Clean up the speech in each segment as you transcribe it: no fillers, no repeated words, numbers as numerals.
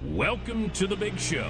Welcome to the big show.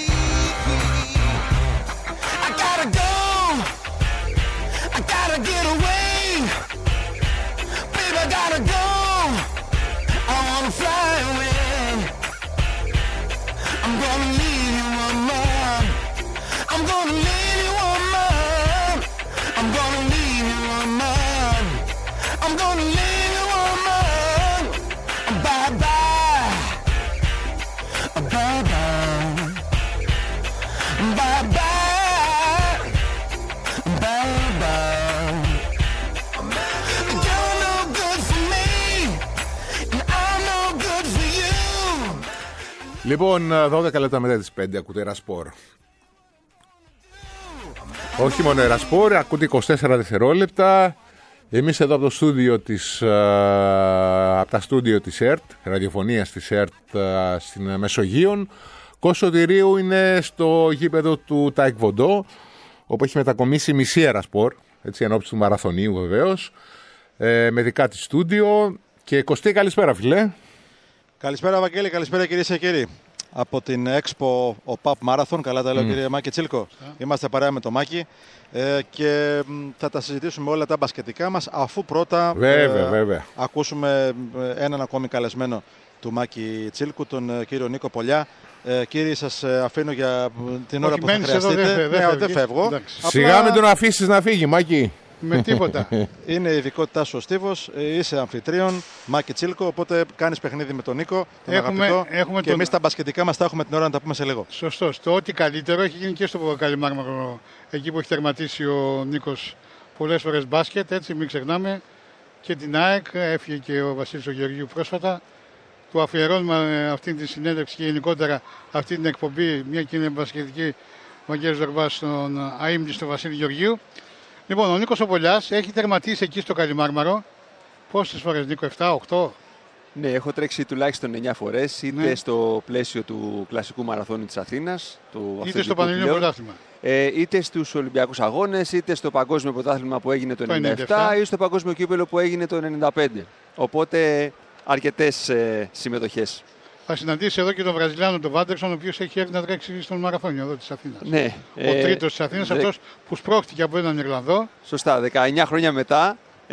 Get away. Λοιπόν, 12 λεπτά μετά τις 5 ακούτε Ερασπόρ. Όχι μόνο Ερασπόρ, ακούτε 24 δευτερόλεπτα. Εμείς εδώ από το στούντιο από τα στούντιο της ΕΡΤ, ραδιοφωνίας της ΕΡΤ στην Μεσογείων. Κωσοτηρίου είναι στο γήπεδο του Ταϊκβοντό, όπου έχει μετακομίσει μισή Ερασπόρ, έτσι ενόψει του μαραθωνίου βεβαίως, με δικά της στούντιο. Και Κωστή, καλησπέρα φίλε. Καλησπέρα Βαγγέλη, καλησπέρα κυρίες και κύριοι. Από την Expo OPAP Marathon, καλά τα λέω κύριε Μάκη Τσίλκο. Είμαστε παρέα με το Μάκη και θα τα συζητήσουμε όλα τα μπασκετικά μας, αφού πρώτα βέβαια. ακούσουμε έναν ακόμη καλεσμένο του Μάκη Τσίλκου, τον κύριο Νίκο Πολιά. Κύριοι, σας αφήνω για την ώρα που θα χρειαστείτε. Δεν φεύγω. Σιγά με τον αφήσεις να φύγει, Μάκη. Με τίποτα. Είναι η ειδικότητά σου ο Στίβος, είσαι αμφιτρίων, Μάκη Τσίλκο, οπότε κάνεις παιχνίδι με τον Νίκο, τον αγαπητό, και εμείς τα μπασκετικά μας τα έχουμε την ώρα να τα πούμε σε λίγο. Σωστός. Το ό,τι καλύτερο έχει γίνει και στο Καλιμάρμαρο, εκεί που έχει τερματίσει ο Νίκος πολλές φορές μπάσκετ, έτσι μην ξεχνάμε, και την ΑΕΚ, έφυγε και ο Βασίλης ο Γεωργίου πρόσφατα. Του αφιερώνουμε αυτή τη συνέντευξη και γενικότερα αυτή την εκπομπή, μια και είναι μπασκετική, Βαγγέλης Ζορμπάς, στον αείμνη στο Βασίλη Γεωργίου. Λοιπόν, ο Νίκος ο Πολιάς έχει τερματίσει εκεί στο Καλιμάρμαρο. Πόσες φορές, Νίκο, 7, 8? Ναι, έχω τρέξει τουλάχιστον 9 φορές, είτε στο πλαίσιο του κλασικού μαραθώνιου της Αθήνας, είτε στο Πανελλήνιο Πρωτάθλημα. Είτε στους Ολυμπιακούς Αγώνες, είτε στο Παγκόσμιο Πρωτάθλημα που έγινε το 1997 ή στο Παγκόσμιο Κύπελλο που έγινε το 1995. Οπότε αρκετές συμμετοχές. Θα συναντήσει εδώ και τον Βραζιλιάνο, τον Βάντερσον, ο οποίος έχει έρθει να τρέξει στον μαραθώνιο εδώ της Αθήνας. Ναι, ο τρίτος της Αθήνας, αυτός που σπρώχτηκε από έναν Ιρλανδό. Σωστά, 19 χρόνια μετά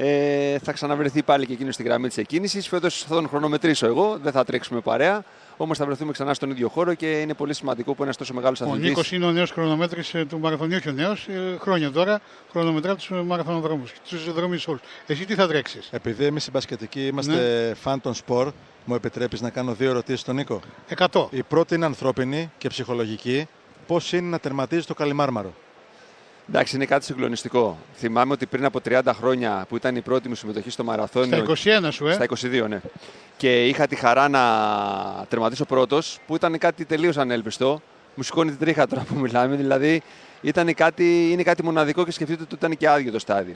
θα ξαναβρεθεί πάλι και εκείνος στη γραμμή της εκκίνησης. Φέτος θα τον χρονομετρήσω εγώ, δεν θα τρέξουμε παρέα. Όμως θα βρεθούμε ξανά στον ίδιο χώρο και είναι πολύ σημαντικό που ένας τόσο μεγάλος αθλητής. Ο Νίκος είναι ο νέος χρονομέτρης του μαραθωνιού, και ο νέος χρόνια τώρα χρονομετρά τους μαραθωνοδρόμους, τους δρόμους όλους. Εσύ τι θα τρέξεις? Επειδή εμείς οι μπασκετικοί είμαστε φαν των σπορ, μου επιτρέπεις να κάνω 2 ερωτήσεις στον Νίκο? 100. Η πρώτη είναι ανθρώπινη και ψυχολογική. Πώς είναι να τερματίζει το Καλιμάρμαρο? Εντάξει, είναι κάτι συγκλονιστικό. Θυμάμαι ότι πριν από 30 χρόνια που ήταν η πρώτη μου συμμετοχή στο μαραθώνιο. Στα 21 σου, Στα 22, ναι. Και είχα τη χαρά να τερματίσω πρώτος, που ήταν κάτι τελείως ανέλπιστο. Μου σηκώνει την τρίχα τώρα που μιλάμε. Δηλαδή είναι κάτι μοναδικό και σκεφτείτε ότι ήταν και άδειο το στάδιο.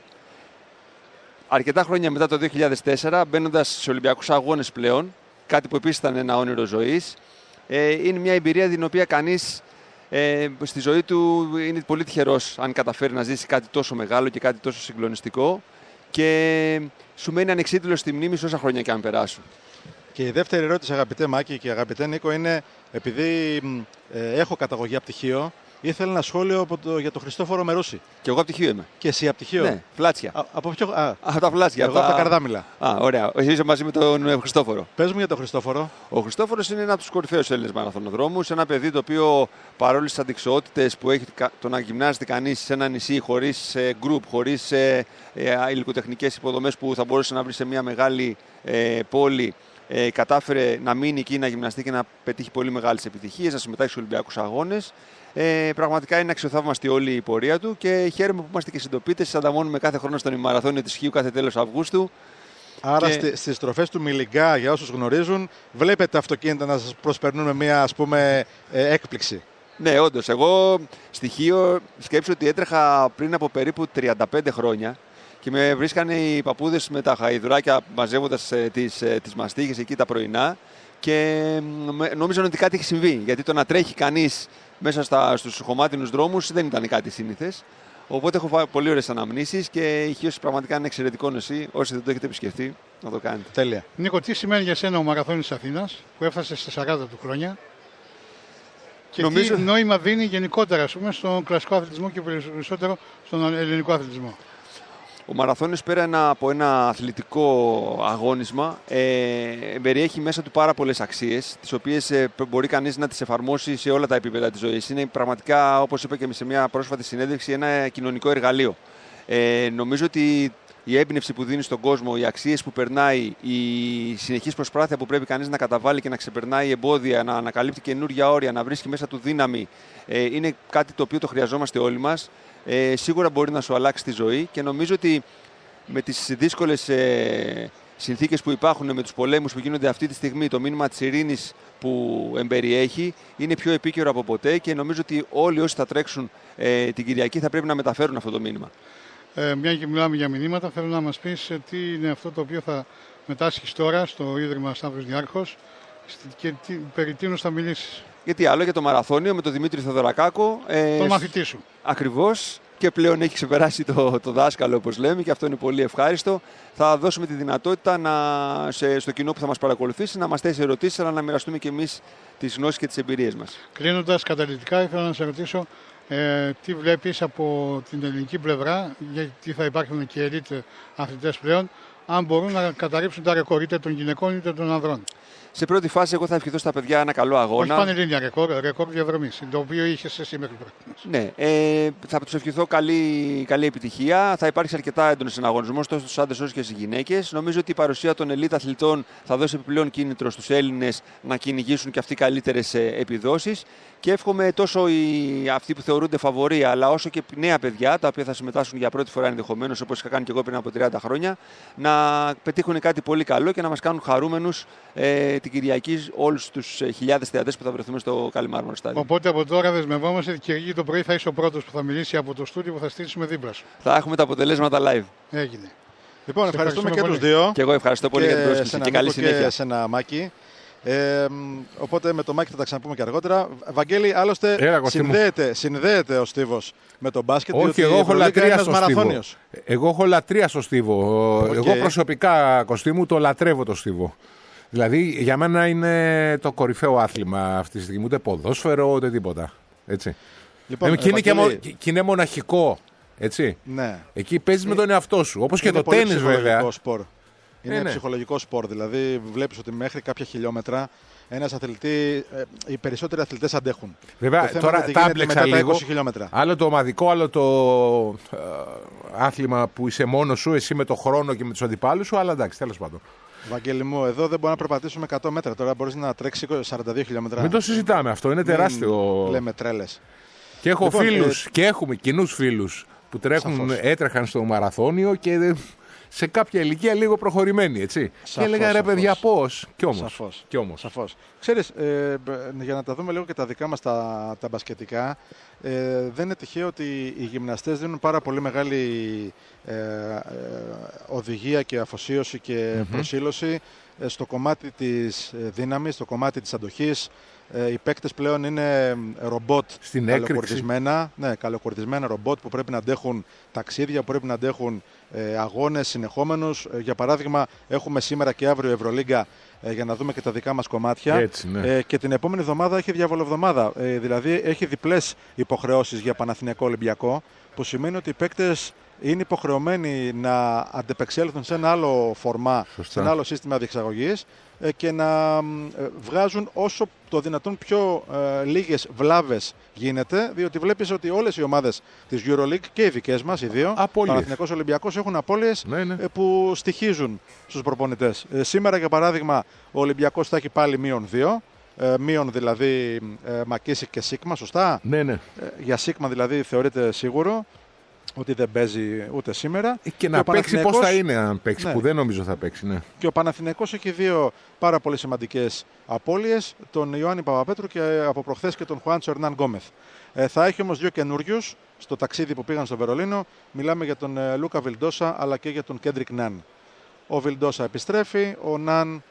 Αρκετά χρόνια μετά το 2004, μπαίνοντας στους Ολυμπιακούς Αγώνες πλέον, κάτι που επίσης ήταν ένα όνειρο ζωής, είναι μια εμπειρία την οποία κανείς στη ζωή του είναι πολύ τυχερός αν καταφέρει να ζήσει κάτι τόσο μεγάλο και κάτι τόσο συγκλονιστικό, και σου μένει ανεξίτηλο στη μνήμη σου όσα χρόνια και αν περάσουν. Και η δεύτερη ερώτηση, αγαπητέ Μάκη και αγαπητέ Νίκο, είναι επειδή έχω καταγωγή από πτυχίο, ήθελα ένα σχόλιο για τον Χριστόφορο Μερούση. Και εγώ από πτυχίο είμαι. Και εσύ από πτυχίο? Ναι, Φλάτσια. Από ποιο? Από τα Φλάτσια. Εγώ από τα Καρδάμιλα. Ωραία. Εσύ είσαι μαζί με τον Χριστόφορο. Πες μου για τον Χριστόφορο. Ο Χριστόφορος είναι ένα από τους κορυφαίους Έλληνες μαραθωνοδρόμους. Ένα παιδί το οποίο, παρόλες τις αντικσοότητες που έχει το να γυμνάζεται κανείς σε ένα νησί χωρίς γκρουπ, χωρίς υλικοτεχνικές υποδομές που θα μπορούσε να βρει σε μια μεγάλη πόλη, κατάφερε να μείνει εκεί, να γυμναστεί και να πετύχει πολύ μεγάλες επιτυχίες, να συμμετάσχει στους Ολυμπιακούς Αγώνες. Πραγματικά είναι αξιοθαύμαστη όλη η πορεία του και χαίρομαι που είμαστε και συντοπίτες. Συνταμώνουμε κάθε χρόνο στον ημαραθώνιο της Χίου κάθε τέλος Αυγούστου. Άρα στις στροφές του Μιλιγκά, για όσους γνωρίζουν, βλέπετε αυτοκίνητα να σας προσπερνούν μια, ας πούμε, έκπληξη. Ναι, όντως. Εγώ στοιχείο σκέψου ότι έτρεχα πριν από περίπου 35 χρόνια και με βρίσκανε οι παππούδες με τα χαϊδουράκια μαζεύοντας τις μαστίγες εκεί τα πρωινά, και νόμιζαν ότι κάτι έχει συμβεί. Γιατί το να τρέχει κανείς μέσα στους χωμάτινους δρόμους δεν ήταν κάτι σύνηθες. Οπότε έχω πολύ ωραίες αναμνήσεις και η Χίος πραγματικά είναι εξαιρετικό νησί. Όσοι δεν το έχετε επισκεφτεί, να το κάνετε. Τέλεια. Νίκο, τι σημαίνει για σένα ο μαραθώνιος της Αθήνας που έφτασε στα 40 του χρόνια? Και τι νόημα δίνει γενικότερα, ας πούμε, στον κλασικό αθλητισμό και περισσότερο στον ελληνικό αθλητισμό? Ο μαραθώνιος, πέρα από ένα αθλητικό αγώνισμα, περιέχει μέσα του πάρα πολλές αξίες, τις οποίες μπορεί κανείς να τις εφαρμόσει σε όλα τα επίπεδα της ζωής. Είναι πραγματικά, όπως είπα και σε μια πρόσφατη συνέντευξη, ένα κοινωνικό εργαλείο. Νομίζω ότι η έμπνευση που δίνει στον κόσμο, οι αξίες που περνάει, η συνεχής προσπάθεια που πρέπει κανείς να καταβάλει και να ξεπερνάει εμπόδια, να ανακαλύπτει καινούργια όρια, να βρίσκει μέσα του δύναμη, είναι κάτι το οποίο το χρειαζόμαστε όλοι μας. Σίγουρα μπορεί να σου αλλάξει τη ζωή, και νομίζω ότι με τις δύσκολες συνθήκες που υπάρχουν, με τους πολέμους που γίνονται αυτή τη στιγμή, το μήνυμα της ειρήνης που εμπεριέχει είναι πιο επίκαιρο από ποτέ και νομίζω ότι όλοι όσοι θα τρέξουν την Κυριακή θα πρέπει να μεταφέρουν αυτό το μήνυμα. Μια και μιλάμε για μηνύματα, θέλω να μας πεις τι είναι αυτό το οποίο θα μετάσχεις τώρα στο Ίδρυμα Σταύρος Διάρχος και περί τίνος θα μιλήσεις. Γιατί άλλο, για το μαραθώνιο με τον Δημήτρη Θεοδωρακάκο. Τον μαθητή σου. Ακριβώς. Και πλέον έχει ξεπεράσει το δάσκαλο, όπως λέμε, και αυτό είναι πολύ ευχάριστο. Θα δώσουμε τη δυνατότητα στο κοινό που θα μας παρακολουθήσει να μας θέσει ερωτήσεις, αλλά να μοιραστούμε και εμείς τις γνώσεις και τις εμπειρίες μας. Κλείνοντας, καταλυτικά, ήθελα να σε ρωτήσω τι βλέπεις από την ελληνική πλευρά, γιατί θα υπάρχουν και ελίτ αθλητές πλέον, αν μπορούν να καταρρύψουν τα ρεκόρ είτε των γυναικών είτε των ανδρών. Σε πρώτη φάση, εγώ θα ευχηθώ στα παιδιά ένα καλό αγώνα. Όχι πανελλήνια ρεκόρ διαδρομής, το οποίο είχες εσύ μέχρι τώρα. Ναι, θα τους ευχηθώ καλή επιτυχία. Θα υπάρξει αρκετά έντονος συναγωνισμός τόσο στους άντρες όσο και στις γυναίκες. Νομίζω ότι η παρουσία των ελίτ αθλητών θα δώσει επιπλέον κίνητρο στους Έλληνες να κυνηγήσουν και αυτοί καλύτερες επιδόσεις. Και εύχομαι τόσο αυτοί που θεωρούνται φαβοροί, αλλά όσο και νέα παιδιά, τα οποία θα συμμετάσχουν για πρώτη φορά ενδεχομένως, όπως είχα κάνει και εγώ πριν από 30 χρόνια, να πετύχουν κάτι πολύ καλό και να μας κάνουν χαρούμενους την Κυριακή όλους τους χιλιάδες θεατές που θα βρεθούμε στο Καλιμάρμαρο Στάδιο. Οπότε από τώρα δεσμευόμαστε ότι Κυριακή το πρωί θα είσαι ο πρώτος που θα μιλήσει από το στούντιο που θα στήσουμε δίπλα σου. Θα έχουμε τα αποτελέσματα live. Έγινε. Λοιπόν, ευχαριστούμε και τους δύο. Και εγώ ευχαριστώ πολύ για την πρόσκληση και καλή συνέχεια. Και σε ένα Μάκη. Οπότε με το Μάκη θα τα ξαναπούμε και αργότερα. Βαγγέλη, άλλωστε συνδέεται ο Στίβος με τον μπάσκετ. Όχι, εγώ έχω λατρεία στο Στίβο. Εγώ έχω λατρεία στο Στίβο. Εγώ προσωπικά, Κωστή μου, το λατρεύω το Στίβο. Δηλαδή για μένα είναι το κορυφαίο άθλημα αυτή τη στιγμή. Ούτε ποδόσφαιρο, ούτε τίποτα. Έτσι. Λοιπόν, και είναι μοναχικό. Έτσι. Ναι. Εκεί παίζεις με τον εαυτό σου. Όπως και το τένις βέβαια. Σπορ. Είναι ψυχολογικό σπορ. Δηλαδή βλέπεις ότι μέχρι κάποια χιλιόμετρα ένας αθλητή, οι περισσότεροι αθλητές αντέχουν. Βέβαια τώρα τα έμπλεξα λίγο. 20 χιλιόμετρα. Άλλο το ομαδικό, άλλο το άθλημα που είσαι μόνος σου, εσύ με το χρόνο και με τους αντιπάλους σου. Αλλά εντάξει, τέλος πάντων. Βαγγέλη μου, εδώ δεν μπορούμε να περπατήσουμε 100 μέτρα. Τώρα μπορείς να τρέξεις 42 χιλιόμετρα. Μην το συζητάμε αυτό, είναι τεράστιο. Λέμε τρέλες. Και έχω φίλους και έχουμε κοινούς φίλους που έτρεχαν στο μαραθώνιο και σε κάποια ηλικία λίγο προχωρημένοι, έτσι. Και έλεγα ρε παιδιά πώς. Κι όμως. Σαφώς. Ξέρεις, για να τα δούμε λίγο και τα δικά μας τα μπασκετικά, δεν είναι τυχαίο ότι οι γυμναστές δίνουν πάρα πολύ μεγάλη οδηγία και αφοσίωση και προσήλωση στο κομμάτι της δύναμης, στο κομμάτι της αντοχής. Οι παίκτες πλέον είναι ρομπότ καλοκουρδισμένα ρομπότ που πρέπει να αντέχουν ταξίδια, που πρέπει να αντέχουν αγώνες συνεχόμενους. Για παράδειγμα, έχουμε σήμερα και αύριο Ευρωλίγκα για να δούμε και τα δικά μας κομμάτια. Έτσι, ναι. Και την επόμενη εβδομάδα έχει διαβολοβδομάδα. Δηλαδή έχει διπλές υποχρεώσεις για Παναθηναϊκό Ολυμπιακό, που σημαίνει ότι οι παίκτες είναι υποχρεωμένοι να αντεπεξέλθουν σε ένα άλλο φορμά, σε ένα άλλο σύστημα διεξαγωγής και να βγάζουν όσο το δυνατόν πιο λίγες βλάβες γίνεται, διότι βλέπεις ότι όλες οι ομάδες της EuroLeague και οι δικές μας, οι δύο, Παναθηναϊκός Ολυμπιακός, έχουν απώλειες που στοιχίζουν στους προπονητές. Σήμερα, για παράδειγμα, ο Ολυμπιακός θα έχει πάλι -2. Μείον δηλαδή Μακίσικ και Σίγμα, σωστά. Ναι. Για Σίγμα δηλαδή θεωρείται σίγουρο ότι δεν παίζει ούτε σήμερα. Και να παίξει πώς θα είναι αν παίξει, που δεν νομίζω θα παίξει. Ναι. Και ο Παναθηναϊκός έχει δύο πάρα πολύ σημαντικές απώλειες, τον Ιωάννη Παπαπέτρου και από προχθές και τον Χουάντσο Ερνάν Γκόμεθ. Θα έχει όμως δύο καινούριους στο ταξίδι που πήγαν στο Βερολίνο. Μιλάμε για τον Λούκα Βιλντόσα αλλά και για τον Κέντρικ Ναν. Ο Βιλντόσα επιστρέφει, ο Ναν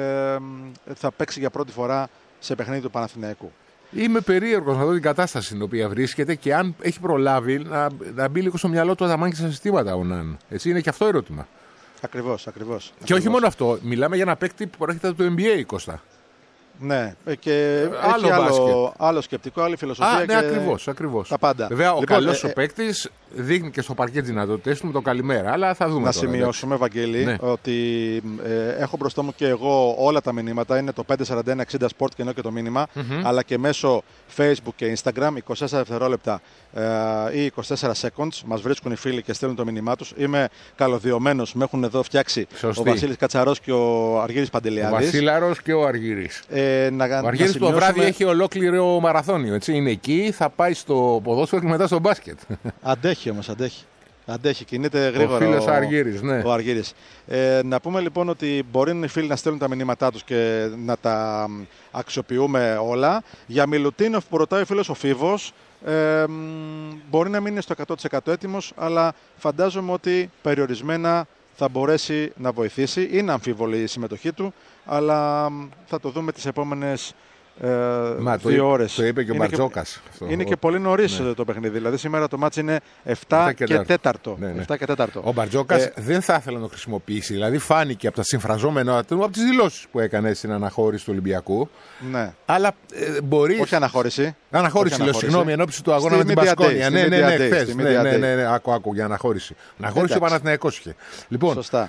θα παίξει για πρώτη φορά σε παιχνίδι του Παναθηναϊκού. Είμαι περίεργος να δω την κατάσταση στην οποία βρίσκεται και αν έχει προλάβει να μπει λίγο στο μυαλό του αδαμάνκια συστήματα ο Ναν. Έτσι είναι και αυτό ερώτημα. Ακριβώς. Και όχι μόνο αυτό. Μιλάμε για ένα παίκτη που προέρχεται από το NBA, Κώστα. Ναι, και άλλο σκεπτικό, άλλη φιλοσοφία. Ναι, ακριβώς. Τα πάντα. Βέβαια, ο καλός ο παίκτης δείχνει και στο παρκέ τις δυνατότητες του με το καλημέρα, αλλά θα δούμε. Να σημειώσουμε, Βαγγέλη, ότι έχω μπροστά μου και εγώ όλα τα μηνύματα. Είναι το 54160 Sport και ενώ και το μήνυμα, αλλά και μέσω Facebook και Instagram, 24 δευτερόλεπτα ή 24 seconds. Μας βρίσκουν οι φίλοι και στέλνουν το μήνυμά τους. Είμαι καλωδιωμένος, με έχουν εδώ φτιάξει ο Βασίλης Κατσαρός και ο Αργύρης Παντελιάδης. Ο Βασίλαρος και ο Αργύρης. Ο Αργύρης το βράδυ έχει ολόκληρο μαραθώνιο. Έτσι. Είναι εκεί, θα πάει στο ποδόσφαιρο και μετά στο μπάσκετ. Αντέχει όμως, αντέχει. Αντέχει, κινείται γρήγορα. Ο φίλος Αργύρης, ναι. Ο Αργύρης. Να πούμε λοιπόν ότι μπορεί οι φίλοι να στέλνουν τα μηνύματά τους και να τα αξιοποιούμε όλα. Για Μιλουτίνοφ που ρωτάει ο φίλος ο Φίβος, μπορεί να μην είναι στο 100% έτοιμος, αλλά φαντάζομαι ότι περιορισμένα θα μπορέσει να βοηθήσει. Είναι αμφίβολη η συμμετοχή του, αλλά θα το δούμε τις επόμενες 2 ώρες. Το είπε και ο Μπαρτζόκας. Είναι και πολύ νωρίς το παιχνίδι. Δηλαδή σήμερα το μάτς είναι 7 και 4. Ναι. 7 και 4. Ο Μπαρτζόκας δεν θα ήθελε να το χρησιμοποιήσει. Δηλαδή φάνηκε από τα συμφραζόμενα του, από τις δηλώσεις που έκανε στην αναχώρηση του Ολυμπιακού. Ναι. Αλλά μπορεί. Όχι αναχώρηση. Αναχώρηση, λέω, συγγνώμη, εν ώψη του αγώνα με την Πασκόνια. Ναι, χθες. Ναι, άκου για αναχώρηση. Αναχώρηση ο Παναθηναϊκός είχε. Λοιπόν, σωστά.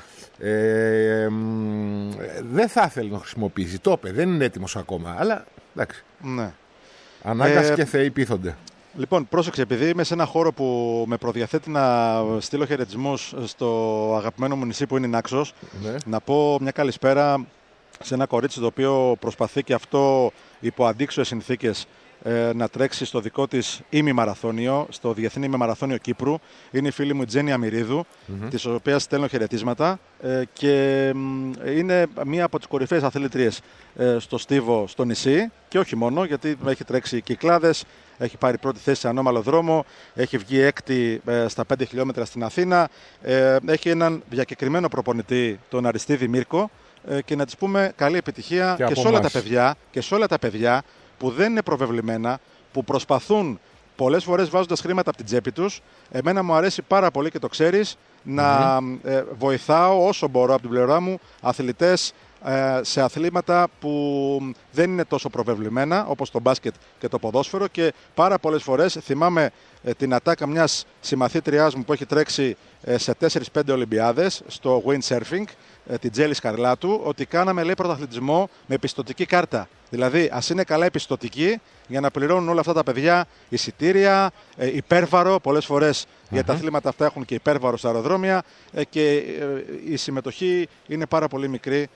Δεν θα ήθελε να το χρησιμοποιήσει. Το είπε, δεν είναι έτοιμος ακόμα. Αλλά εντάξει. Ναι. Ανάγκας και θεοί πείθονται. Λοιπόν, πρόσεξε, επειδή είμαι σε ένα χώρο που με προδιαθέτει να στείλω χαιρετισμούς στο αγαπημένο μου νησί που είναι η Νάξος, να πω μια καλησπέρα σε ένα κορίτσι το οποίο προσπαθεί και αυτό υπό αντίξωες συνθήκες να τρέξει στο δικό της ημιμαραθώνιο, στο Διεθνή Ημιμαραθώνιο Κύπρου. Είναι η φίλη μου η Τζέννη Αμυρίδου, της οποίας στέλνω χαιρετίσματα και είναι μία από τις κορυφαίες αθλήτριες στο Στίβο, στο νησί, και όχι μόνο, γιατί έχει τρέξει κυκλάδες, έχει πάρει πρώτη θέση σε ανώμαλο δρόμο, έχει βγει έκτη στα 5 χιλιόμετρα στην Αθήνα, έχει έναν διακεκριμένο προπονητή, τον Αριστίδη Μύρκο, και να της πούμε καλή επιτυχία και σε όλα τα παιδιά που δεν είναι προβεβλημένα, που προσπαθούν πολλές φορές βάζοντας χρήματα από την τσέπη τους. Εμένα μου αρέσει πάρα πολύ και το ξέρεις να βοηθάω όσο μπορώ από την πλευρά μου αθλητές σε αθλήματα που δεν είναι τόσο προβεβλημένα όπως το μπάσκετ και το ποδόσφαιρο, και πάρα πολλές φορές θυμάμαι την ατάκα μιας συμμαθήτριάς μου που έχει τρέξει σε 4-5 Ολυμπιάδες στο windsurfing, την Τζέλη Σκαρλάτου, ότι κάναμε, λέει, πρωταθλητισμό με πιστωτική κάρτα. Δηλαδή, ας είναι καλά οι πιστωτικοί για να πληρώνουν όλα αυτά τα παιδιά εισιτήρια, υπέρβαρο. Πολλές φορές για τα αθλήματα αυτά έχουν και υπέρβαρο στα αεροδρόμια, και η συμμετοχή είναι πάρα πολύ μικρή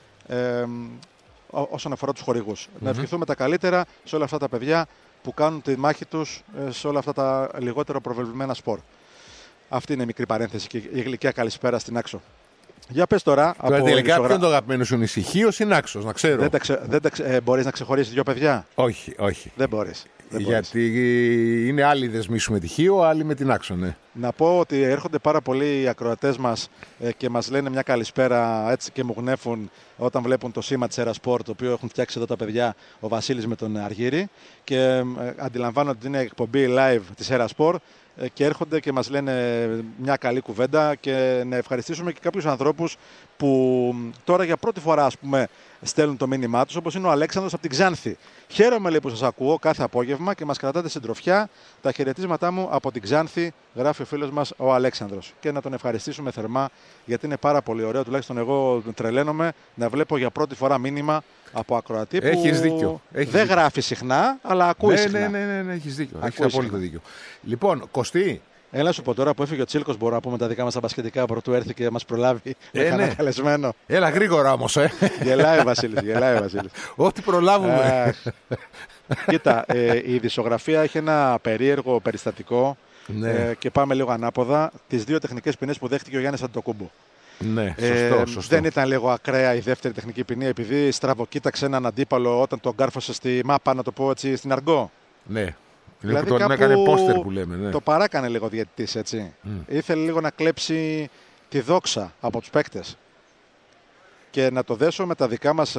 όσον αφορά τους χορηγούς. Να ευχηθούμε τα καλύτερα σε όλα αυτά τα παιδιά που κάνουν τη μάχη τους σε όλα αυτά τα λιγότερο προβεβλημένα σπορ. Αυτή είναι η μικρή παρένθεση και η γλυκιά καλησπέρα στην Άξο. Για πες τώρα. Τελικά, ποιο είναι το αγαπημένο σου νησί, Χίος ή Νάξος, να ξέρω. Μπορείς να ξεχωρίσεις 2 παιδιά? Όχι. Δεν μπορείς. Γιατί είναι άλλοι δεσμοί σου με τη Χίο, άλλοι με την Άξο, ναι. Να πω ότι έρχονται πάρα πολλοί οι ακροατές μας και μας λένε μια καλησπέρα, έτσι, και μου γνέφουν όταν βλέπουν το σήμα της Ερασπορ, το οποίο έχουν φτιάξει εδώ τα παιδιά, ο Βασίλης με τον Αργύρη, και αντιλαμβάνονται ότι είναι εκπομπή live της Ερασπορ, και έρχονται και μας λένε μια καλή κουβέντα, και να ευχαριστήσουμε και κάποιους ανθρώπους που τώρα για πρώτη φορά, ας πούμε, στέλνουν το μήνυμά τους, όπως είναι ο Αλέξανδρος από την Ξάνθη. Χαίρομαι, λέει, που σας ακούω κάθε απόγευμα και μας κρατάτε συντροφιά. Τα χαιρετίσματά μου από την Ξάνθη, γράφει ο φίλος μας ο Αλέξανδρος. Και να τον ευχαριστήσουμε θερμά, γιατί είναι πάρα πολύ ωραίο, τουλάχιστον εγώ τρελαίνομαι, να βλέπω για πρώτη φορά μήνυμα από ακροατή που έχεις δίκιο. Δεν γράφει συχνά, αλλά ακούει συχνά. Ναι, έχεις δίκιο. Έχεις απόλυτο δίκιο. Λοιπόν, Κωστή. Έλα σου πω τώρα που έφυγε ο Τσίλκος, μπορώ να πούμε τα δικά μας τα μπασκετικά πρωτού έρθει και μας προλάβει. Ναι. Καλεσμένο. Έλα γρήγορα όμως, Γελάει ο Βασίλης. Ό,τι προλάβουμε. Κοίτα, η ειδησιογραφία έχει ένα περίεργο περιστατικό, και πάμε λίγο ανάποδα. Τις 2 τεχνικές ποινές που δέχτηκε ο Γιάννης Αντετοκούμπο. Ναι, σωστό. Δεν ήταν λίγο ακραία η δεύτερη τεχνική ποινή, επειδή στραβοκοίταξε έναν αντίπαλο όταν τον κάρφωσε στη μάπα, να το πω έτσι, στην αργό? Ναι. Δηλαδή τον έκανε πόστερ που λέμε. Ναι. Το παράκανε λίγο ο διαιτητής, έτσι. Ήθελε λίγο να κλέψει τη δόξα από τους παίκτες. Και να το δέσω με τα δικά μας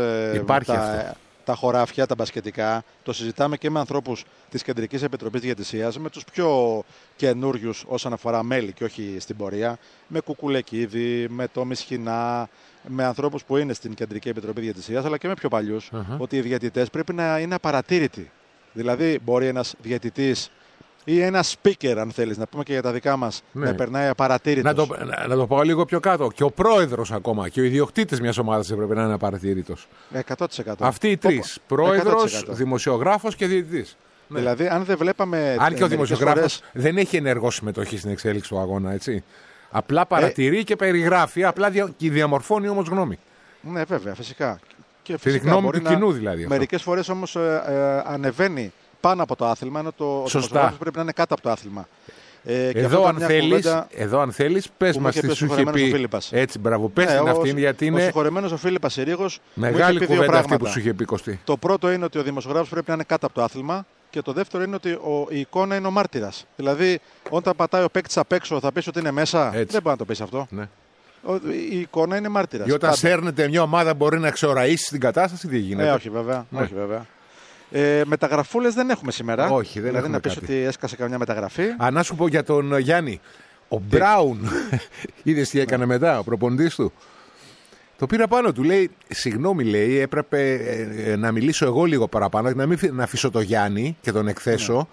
τα χωράφια, τα μπασκετικά. Το συζητάμε και με ανθρώπους της Κεντρικής Επιτροπής Διαιτησίας, με τους πιο καινούριους όσον αφορά μέλη και όχι στην πορεία, με Κουκουλεκίδη, με το Μισχινά, με ανθρώπους που είναι στην Κεντρική Επιτροπή Διαιτησίας, αλλά και με πιο παλιούς, ότι οι διαιτητές πρέπει να είναι απαρατήρητοι. Δηλαδή, μπορεί ένας διαιτητής ή ένας speaker, αν θέλεις, να πούμε και για τα δικά μας, να περνάει απαρατήρητος. Να το πάω λίγο πιο κάτω. Και ο πρόεδρος ακόμα και ο ιδιοκτήτης μιας ομάδας έπρεπε να είναι απαρατήρητος. 100%. Αυτοί οι τρεις. Πρόεδρος, δημοσιογράφος και διαιτητής. Ναι. Δηλαδή, αν δεν βλέπαμε. Αν και ο δημοσιογράφος δεν έχει ενεργό συμμετοχή στην εξέλιξη του αγώνα, έτσι. Απλά παρατηρεί και περιγράφει, απλά και διαμορφώνει όμως γνώμη. Ναι, βέβαια, φυσικά. Και τη γνώμη του κοινού δηλαδή. Μερικές φορές όμως ανεβαίνει πάνω από το άθλημα, ενώ ο δημοσιογράφος πρέπει να είναι κάτω από το άθλημα. Εδώ αν θέλεις, πες μας τι σου είχε πει. Έτσι, μπράβο, πες την αυτήν, γιατί είναι. Ο συγχωρεμένος ο Φίλιππας Συρίγος. Μεγάλη κουβέντα αυτή που σου είχε πει, Κωστή. Το πρώτο είναι ότι ο δημοσιογράφος πρέπει να είναι κάτω από το άθλημα. Και το δεύτερο είναι ότι η εικόνα είναι ο μάρτυρας. Δηλαδή, όταν πατάει ο παίκτης απ' έξω, θα πεις ότι είναι μέσα. Έτσι. Δεν μπορεί να το πεις αυτό. Ναι. Η εικόνα είναι μάρτυρας. Και όταν σέρνεται μια ομάδα, μπορεί να εξοραίσει την κατάσταση, τι γίνεται. Όχι, βέβαια. Ναι. Όχι, βέβαια. Μεταγραφούλες δεν έχουμε σήμερα. Όχι, δεν δηλαδή έχουμε. Να πεις ότι έσκασε καμιά μεταγραφή. Να σου πω για τον Γιάννη. Ο Μπράουν, είδες τι έκανε μετά, ο προπονητής του. Το πήρα πάνω του, λέει, συγγνώμη, λέει, έπρεπε να μιλήσω εγώ λίγο παραπάνω, να αφήσω το Γιάννη και τον εκθέσω.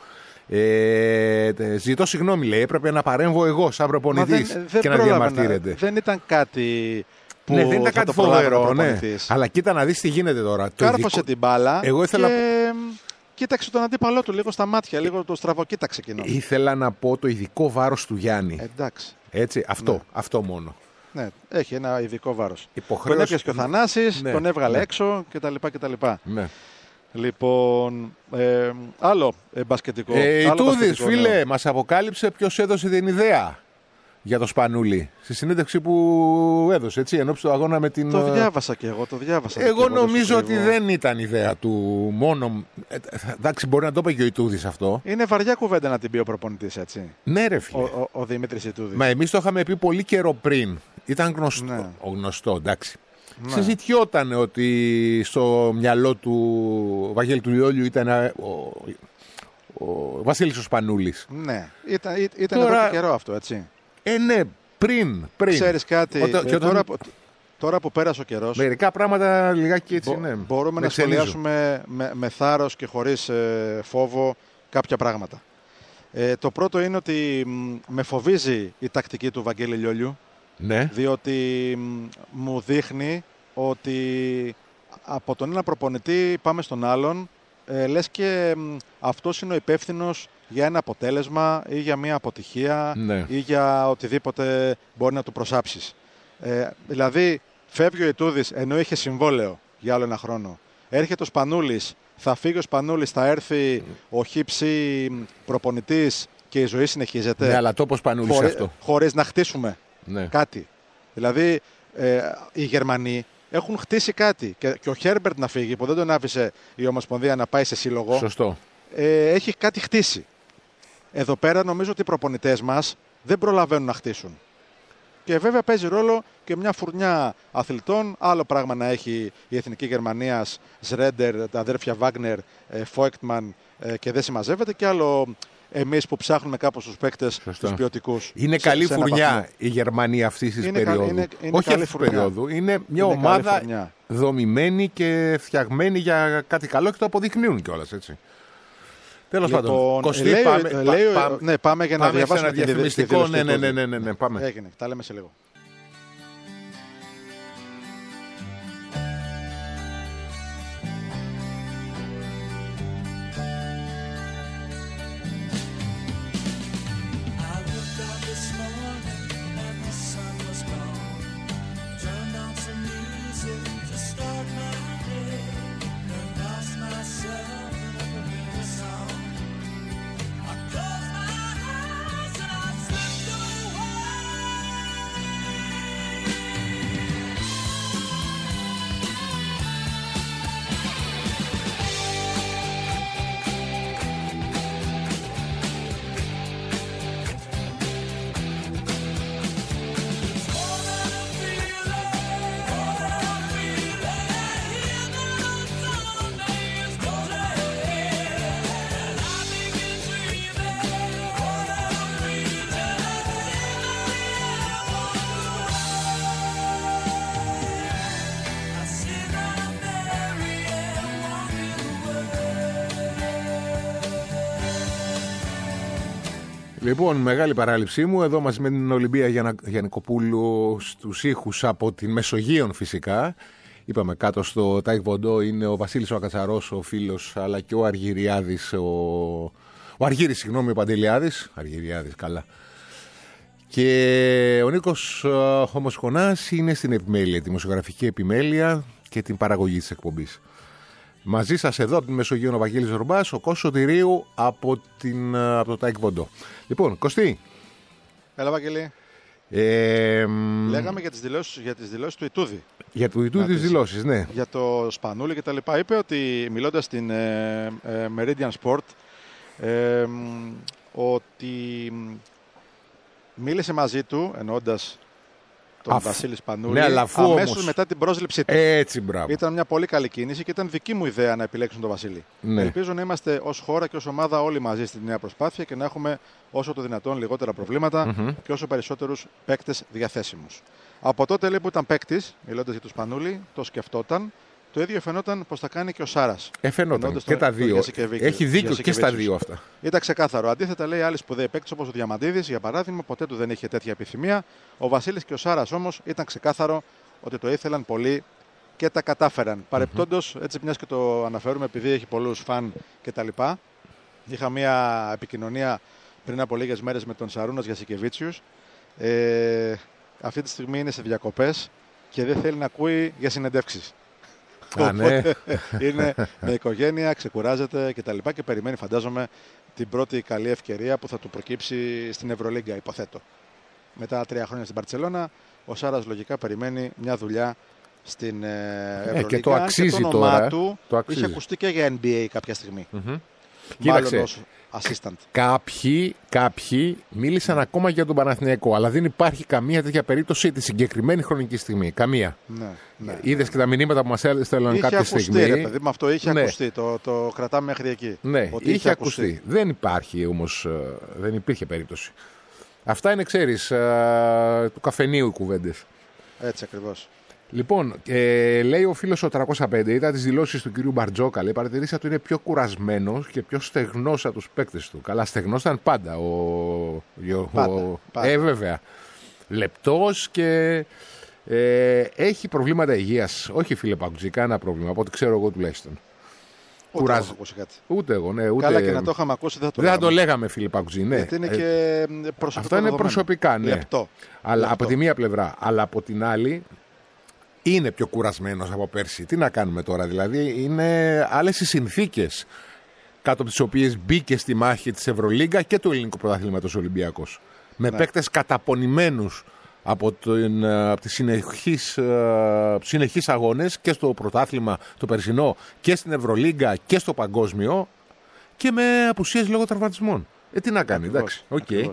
Ζητώ συγγνώμη, λέει, έπρεπε να παρέμβω εγώ σαν προπονητής και να διαμαρτύρεται. Δεν ήταν κάτι που δεν ήταν κάτι φοβερό, ναι. Αλλά κοίτα να δεις τι γίνεται τώρα. Κάρφωσε την μπάλα εγώ ήθελα... και κοίταξε τον αντίπαλό του λίγο στα μάτια, λίγο το στραβοκοίταξε εκείνο. Ήθελα να πω το ειδικό βάρος του Γιάννη. Εντάξει. Έτσι, αυτό μόνο. Ναι, έχει ένα ειδικό βάρος. Υποχρέωση... Τον έπιασε και ο Θανάσης, τον έβγαλε έξω κτλ. Ναι. Λοιπόν, άλλο μπασκετικό. Ιτούδης, φίλε, μας αποκάλυψε ποιος έδωσε την ιδέα για το Σπανούλι. Στη συνέντευξη που έδωσε, έτσι, ενώπιση του αγώνα με την... Το διάβασα και εγώ, Εγώ νομίζω ότι δεν ήταν ιδέα του μόνο... εντάξει, μπορεί να το είπε και ο Ιτούδης αυτό. Είναι βαριά κουβέντα να την πει ο προπονητής, έτσι. Ναι, ρε φίλε. Ο Δημήτρης Ιτούδης. Μα εμείς το είχαμε πει πολύ καιρό πριν. Ήταν γνωστό, ναι. Γνωστό, εντάξει. Ναι. Συζητιόταν ότι στο μυαλό του Βαγγέλη του Λιόλιου ήταν ο Βασίλης ο Σπανούλης. Ναι, ήταν τώρα... εδώ και καιρό αυτό, έτσι. Ναι, πριν. Ξέρεις κάτι, τώρα που πέρασε ο καιρός... Μερικά πράγματα λιγάκι έτσι, ναι. Μπορούμε να σχολιάσουμε με θάρρος και χωρίς φόβο κάποια πράγματα. Το πρώτο είναι ότι με φοβίζει η τακτική του Βαγγέλη Λιόλιου. Ναι. Διότι μου δείχνει ότι από τον ένα προπονητή πάμε στον άλλον, λες και αυτός είναι ο υπεύθυνος για ένα αποτέλεσμα ή για μια αποτυχία, ναι, ή για οτιδήποτε μπορεί να του προσάψεις. Δηλαδή φεύγει ο Ιτούδης ενώ είχε συμβόλαιο για άλλο ένα χρόνο. Έρχεται ο Σπανούλης, θα φύγει ο Σπανούλης, θα έρθει ο χύψη προπονητής και η ζωή συνεχίζεται. Ναι, αλλά τόπος Σπανούλης αυτό. Χωρίς να χτίσουμε, ναι, κάτι. Δηλαδή οι Γερμανοί έχουν χτίσει κάτι και ο Χέρμπερτ να φύγει που δεν τον άφησε η Ομοσπονδία να πάει σε σύλλογο. Σωστό. Έχει κάτι χτίσει. Εδώ πέρα νομίζω ότι οι προπονητές μας δεν προλαβαίνουν να χτίσουν. Και βέβαια παίζει ρόλο και μια φουρνιά αθλητών. Άλλο πράγμα να έχει η Εθνική Γερμανίας, Σρέντερ, τα αδέρφια Βάγνερ, Φόικτμαν και δεν συμμαζεύεται. Και άλλο εμείς που ψάχνουμε κάπως τους παίκτες, τους ποιοτικούς. Είναι καλή φουρνιά η Γερμανία αυτής της περίοδου. Όχι αυτής της περίοδου. Είναι μια ομάδα δομημένη και φτιαγμένη για κάτι καλό και το αποδεικνύουν κιόλας, έτσι. Τέλος πάντων. Κωστή, πάμε για να διαβάσουμε ένα διαφημιστικό. Ναι, πάμε. Έγινε, τα λέμε σε λίγο. Λοιπόν, μεγάλη παράληψή μου. Εδώ μαζί με την Ολυμπία Γιαννικοπούλου στους ήχους από την Μεσογείον φυσικά. Είπαμε κάτω στο Τάικβοντό είναι ο Βασίλης ο Ακατσαρός, ο φίλος, αλλά και ο Αργυριάδης, ο Αργύρης, συγγνώμη, ο Παντελιάδης. Αργυριάδης, καλά. Και ο Νίκος Χωμοσχονάς είναι στην επιμέλεια, τη δημοσιογραφική επιμέλεια και την παραγωγή της εκπομπής. Μαζί σας εδώ από τη Μεσογείο ο Βαγγέλης Ζορμπάς, ο Κώστας Σωτηρίου από το Τάικβοντο. Λοιπόν, Κωστή. Έλα, Βαγγέλη. Λέγαμε για τις δηλώσεις του Ιτούδη. Για του Ιτούδη τις δηλώσεις, ναι. Για το Σπανούλη και τα λοιπά. Είπε ότι, μιλώντας στην Meridian Sport, ότι μίλησε μαζί του, εννοώντας τον Βασίλη Σπανούλη, ναι, αμέσως μετά την πρόσληψή του. Έτσι, μπράβο. Ήταν μια πολύ καλή κίνηση και ήταν δική μου ιδέα να επιλέξουν τον Βασίλη. Ναι. Ελπίζω να είμαστε ως χώρα και ως ομάδα όλοι μαζί στη νέα προσπάθεια και να έχουμε όσο το δυνατόν λιγότερα προβλήματα και όσο περισσότερους παίκτες διαθέσιμους. Από τότε λέει, που ήταν παίκτης, μιλώντας για τον Σπανούλη, το σκεφτόταν. Το ίδιο φαινόταν πως θα κάνει και ο Σάρας. Φαινόταν και τα δύο. Έχει δίκιο και στα δύο αυτά. Ήταν ξεκάθαρο. Αντίθετα, λέει, άλλοι σπουδαίοι παίκτες όπως ο Διαμαντίδης, για παράδειγμα, ποτέ του δεν είχε τέτοια επιθυμία. Ο Βασίλης και ο Σάρας όμως ήταν ξεκάθαρο ότι το ήθελαν πολύ και τα κατάφεραν. Παρεπτόντως, έτσι μιας και το αναφέρουμε, επειδή έχει πολλούς φαν κτλ. Είχα μια επικοινωνία πριν από λίγες μέρες με τον Σαρούνας Γιασικεβίτσιους. Αυτή τη στιγμή είναι σε διακοπές και δεν θέλει να ακούει για συνεντεύξεις. Ναι. Είναι με οικογένεια, ξεκουράζεται κτλ. Και περιμένει, φαντάζομαι, την πρώτη καλή ευκαιρία που θα του προκύψει στην Ευρωλίγκα, υποθέτω. Μετά 3 χρόνια στην Μπαρτσελώνα, ο Σάρας λογικά περιμένει μια δουλειά στην Ευρωλίγκα. Και το αξίζει και το τώρα. όνομά του είχε ακουστεί και για NBA κάποια στιγμή. Κοίταξε. Ως assistant. Κάποιοι μίλησαν ακόμα για τον Παναθηναϊκό, αλλά δεν υπάρχει καμία τέτοια περίπτωση τη συγκεκριμένη χρονική στιγμή. Καμία. Ναι. Είδες και τα μηνύματα που μας έστελναν κάποια στιγμή. Ρε παιδί μου, αυτό είχε ακουστεί. Το κρατάμε μέχρι εκεί. Ναι, ότι είχε ακουστεί. Δεν υπάρχει όμως, δεν υπήρχε περίπτωση. Αυτά είναι, ξέρεις, του καφενείου οι κουβέντες. Έτσι ακριβώς. Λοιπόν, λέει ο φίλος ο 305, είδα τις δηλώσεις του κυρίου Μπαρτζόκα. Λέει, παρατηρήσα ότι είναι πιο κουρασμένος και πιο στεγνός από τους παίκτες του. Καλά, στεγνός ήταν πάντα. Πάντα. Βέβαια. Λεπτός και έχει προβλήματα υγείας. Όχι, φίλε Παγκουτζή, κανένα πρόβλημα, από ό,τι ξέρω εγώ τουλάχιστον. Ούτε έχω ακούσει κάτι. Ούτε εγώ, ναι. Ούτε... Καλά, και να το είχαμε ακούσει δεν θα το λέγαμε, φίλε Παγκουτζή. Ναι. Γιατί είναι και προσωπικά. Αυτό είναι προσωπικά, ναι. Λεπτό. Αλλά από τη μία πλευρά. Αλλά από την άλλη, είναι πιο κουρασμένος από πέρσι. Τι να κάνουμε τώρα, δηλαδή είναι άλλες οι συνθήκες κάτω από τις οποίες μπήκε στη μάχη της Ευρωλίγκα και του Ελληνικού Πρωταθλήματος Ολυμπιακός. Με παίκτες καταπονημένους από τις συνεχείς αγώνες και στο πρωτάθλημα το περσινό και στην Ευρωλίγκα και στο παγκόσμιο και με απουσίες λόγω τραυματισμών. Τι να κάνει, εντάξει. Okay.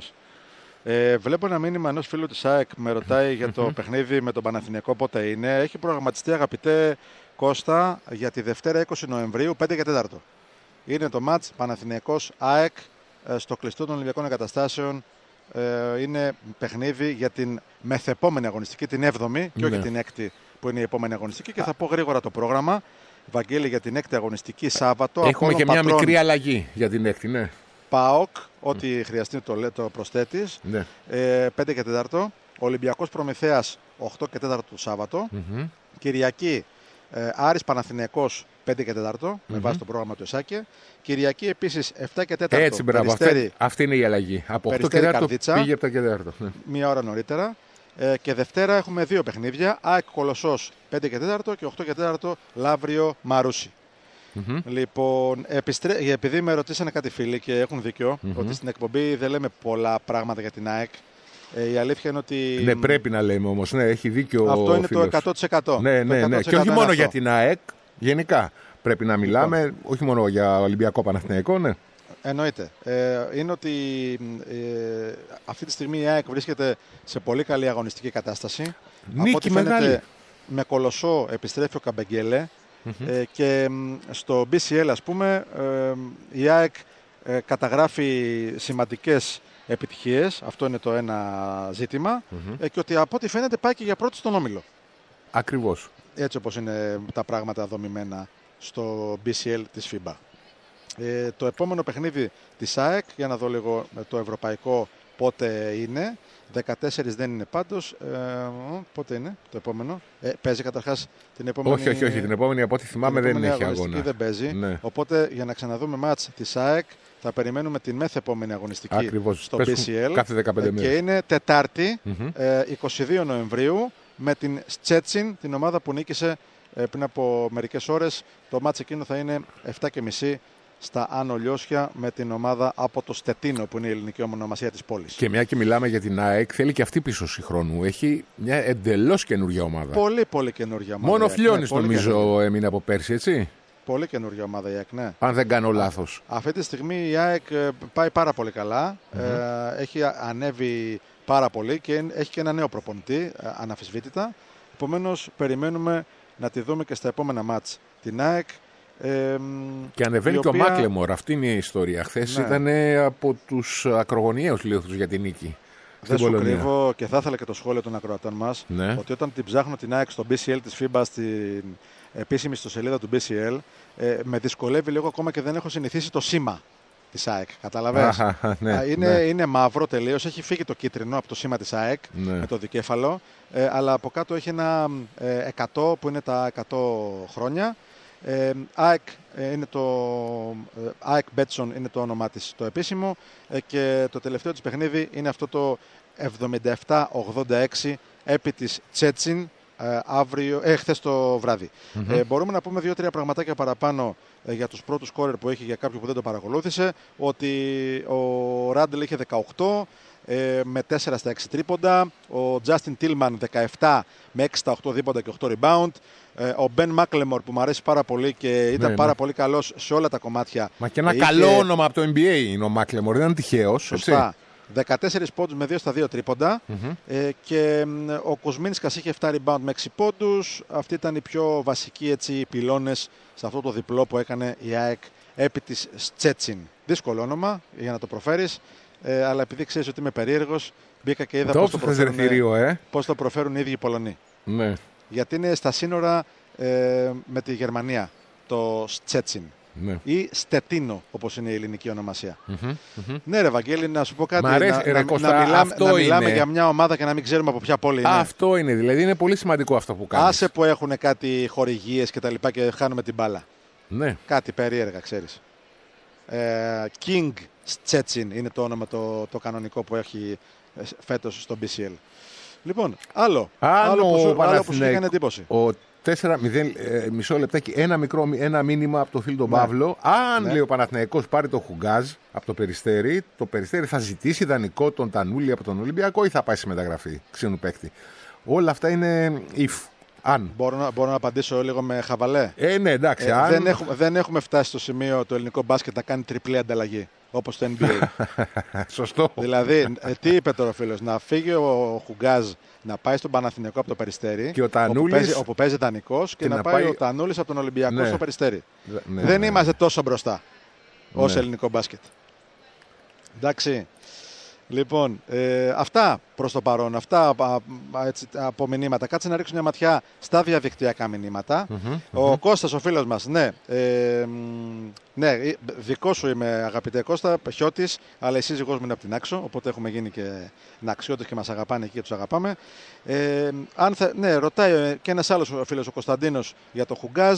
Βλέπω ένα μήνυμα ενός φίλου της ΑΕΚ, με ρωτάει για το παιχνίδι με τον Παναθηναϊκό πότε είναι. Έχει προγραμματιστεί, αγαπητέ Κώστα, για τη Δευτέρα 20 Νοεμβρίου, 5 και 4. Είναι το μάτς Παναθηναϊκός ΑΕΚ στο κλειστό των Ολυμπιακών Εγκαταστάσεων. Είναι παιχνίδι για την μεθεπόμενη αγωνιστική, την 7η και όχι την 6η που είναι η επόμενη αγωνιστική. Και θα πω γρήγορα το πρόγραμμα. Βαγγέλη, για την 6η αγωνιστική Σάββατο. Έχουμε και μια μικρή αλλαγή για την 6η, ναι. ΠΑΟΚ, ό,τι χρειαστεί το προσθέτεις. Ναι. 5 και 4. Ολυμπιακός Προμηθέας 8 και 4 το Σάββατο. Κυριακή Άρης Παναθηναϊκός 5 και 4 με βάση το πρόγραμμα του ΕΣΑΚΕ. Κυριακή επίσης 7 και 4. Έτσι, μπράβο. Αυτή είναι η αλλαγή. Από 8 και 4 πήγε 7 και 4. Ναι. Μία ώρα νωρίτερα. Και Δευτέρα έχουμε 2 παιχνίδια. ΑΕΚ Κολοσσός 5 και 4 και 8 και 4 Λαύριο Μαρούσι. Λοιπόν, επειδή με ρωτήσανε κάτι φίλοι και έχουν δίκιο, ότι στην εκπομπή δεν λέμε πολλά πράγματα για την ΑΕΚ. Η αλήθεια είναι ότι. Ναι, πρέπει να λέμε όμως. Ναι, έχει δίκιο. Αυτό είναι φίλος. Το 100%. Ναι. Και όχι μόνο για την ΑΕΚ, γενικά. Πρέπει να μιλάμε, όχι μόνο για Ολυμπιακό Παναθηναϊκό, ναι. Εννοείται. Είναι ότι αυτή τη στιγμή η ΑΕΚ βρίσκεται σε πολύ καλή αγωνιστική κατάσταση. Νίκη μεγάλη. Με Κολοσσό επιστρέφει ο Καμπεγγέλε. Και στο BCL, ας πούμε, η ΑΕΚ καταγράφει σημαντικές επιτυχίες. Αυτό είναι το ένα ζήτημα. Και ότι από ό,τι φαίνεται πάει και για πρώτη στον όμιλο. Ακριβώς. Έτσι όπως είναι τα πράγματα δομημένα στο BCL της FIBA. Το επόμενο παιχνίδι της ΑΕΚ, για να δω λίγο το ευρωπαϊκό πότε είναι. 14 δεν είναι πάντως. Πότε είναι το επόμενο? Παίζει καταρχάς την επόμενη. Όχι. Την επόμενη, από ό,τι θυμάμαι, δεν έχει αγώνα. Δεν παίζει. Ναι. Οπότε για να ξαναδούμε μάτς της ΑΕΚ θα περιμένουμε την μεθεπόμενη αγωνιστική. Ακριβώς. Στο BCL. Κάθε 15 μέρες. Και είναι Τετάρτη, 22 Νοεμβρίου, με την Szczecin, την ομάδα που νίκησε πριν από μερικές ώρες. Το μάτς εκείνο θα είναι 7.30 στα Άνω Λιώσια με την ομάδα από το Στετίνο, που είναι η ελληνική ονομασία της πόλης. Και μια και μιλάμε για την ΑΕΚ, θέλει και αυτή πίσω συγχρόνου. Έχει μια εντελώς καινούργια ομάδα. Πολύ, πολύ καινούργια ομάδα. Μόνο Φλιώνης νομίζω καινούργια. έμεινε από πέρσι, έτσι. Πολύ καινούργια ομάδα η ΑΕΚ, ναι. Αν δεν κάνω λάθος. Αυτή τη στιγμή η ΑΕΚ πάει πάρα πολύ καλά. Έχει ανέβει πάρα πολύ και έχει και ένα νέο προπονητή, αναφυσβήτητα. Επομένως, περιμένουμε να τη δούμε και στα επόμενα μάτς την ΑΕΚ. Και ανεβαίνει και ο Μάκλεμορ. Αυτή είναι η ιστορία. Χθες ήταν από τους ακρογωνιαίους λίθους για την νίκη. Δεν σου κρύβω και θα ήθελα και το σχόλιο των ακροατών μας ότι όταν την ψάχνω την ΑΕΚ στο BCL της FIBA, στην επίσημη ιστοσελίδα του BCL, με δυσκολεύει λίγο ακόμα και δεν έχω συνηθίσει το σήμα της ΑΕΚ. Καταλαβαίνεις. Είναι μαύρο τελείως. Έχει φύγει το κίτρινο από το σήμα της ΑΕΚ με το δικέφαλο. Αλλά από κάτω έχει ένα 100 που είναι τα 100 χρόνια. ΑΕΚ είναι ΑΕΚ Betson είναι το όνομά της το επίσημο, και το τελευταίο της παιχνίδι είναι αυτό το 77-86 επί της Τσέτσιν χθες το βράδυ. Μπορούμε να πούμε 2-3 πραγματάκια παραπάνω για τους πρώτους σκόρερ που έχει, για κάποιον που δεν το παρακολούθησε, ότι ο Ράντλ είχε 18 με 4 στα 6 τρίποντα, ο Τζάστιν Τίλμαν 17 με 6 στα 8 δίποντα και 8 rebound, ο Μπεν Μάκλεμορ που μου αρέσει πάρα πολύ και ήταν πάρα πολύ καλός σε όλα τα κομμάτια. Μα και ένα καλό όνομα από το NBA είναι ο Μάκλεμορ, δεν είναι τυχαίος. Σωστά. 14 πόντους με 2 στα 2 τρίποντα, και ο Κουσμίνσκας είχε 7 rebound με 6 πόντους. Αυτοί ήταν οι πιο βασικοί, έτσι, πυλώνες σε αυτό το διπλό που έκανε η ΑΕΚ επί της Τσέτσιν. Δύσκολο όνομα για να το προφέρεις, αλλά επειδή ξέρεις ότι είμαι περίεργος, μπήκα και είδα πώς το προφέρουν οι ίδιοι οι Πολωνοί. Ναι. Γιατί είναι στα σύνορα με τη Γερμανία το Τσέτσιν. Ναι. Ή Στετίνο, όπως είναι η ελληνική ονομασία. Ναι, ρε Βαγγέλη, να σου πω κάτι. Να μιλάμε για μια ομάδα και να μην ξέρουμε από ποια πόλη είναι. Αυτό είναι, δηλαδή είναι πολύ σημαντικό αυτό που κάνεις. Άσε που έχουν κάτι χορηγίες και τα λοιπά και χάνουμε την μπάλα. Ναι. Κάτι περίεργα, ξέρεις. King Szczecin είναι το όνομα το κανονικό που έχει φέτος στο BCL. Λοιπόν, άλλο που σου έκανε εντύπωση. 4-0, μισό λεπτάκι, ένα μήνυμα από το φίλο τον Παύλο. Αν λέει ο Παναθηναϊκός πάρει το Χουγκάζ από το Περιστέρι θα ζητήσει δανεικό τον Τανούλη από τον Ολυμπιακό ή θα πάει σε μεταγραφή ξένου παίκτη. Όλα αυτά είναι if. Αν. Μπορώ να απαντήσω λίγο με χαβαλέ. Ναι, εντάξει. Δεν έχουμε φτάσει στο σημείο το ελληνικό μπάσκετ να κάνει τριπλή ανταλλαγή όπως το NBA. Σωστό. Δηλαδή, τι είπε τώρα ο φίλος, να φύγει ο Χουγκάζ να πάει στον Παναθηναϊκό από το Περιστέρι, και ο Τανούλης, όπου παίζει δανεικός, και να πάει ο Τανούλης από τον Ολυμπιακό στο Περιστέρι. Δεν είμαστε τόσο μπροστά ως ελληνικό μπάσκετ. Εντάξει. Λοιπόν, αυτά προς το παρόν, αυτά έτσι, από μηνύματα. Κάτσε να ρίξω μια ματιά στα διαδικτυακά μηνύματα. Ο Κώστας, ο φίλος μας, ναι, δικό σου είμαι, αγαπητέ Κώστα, Χιώτης, αλλά η σύζυγός μου είναι από την Άξο, οπότε έχουμε γίνει και αξιώτες και μας αγαπάνε εκεί και τους αγαπάμε. Ρωτάει και ένας άλλος φίλος, ο Κωνσταντίνος, για το Χουγκάζ.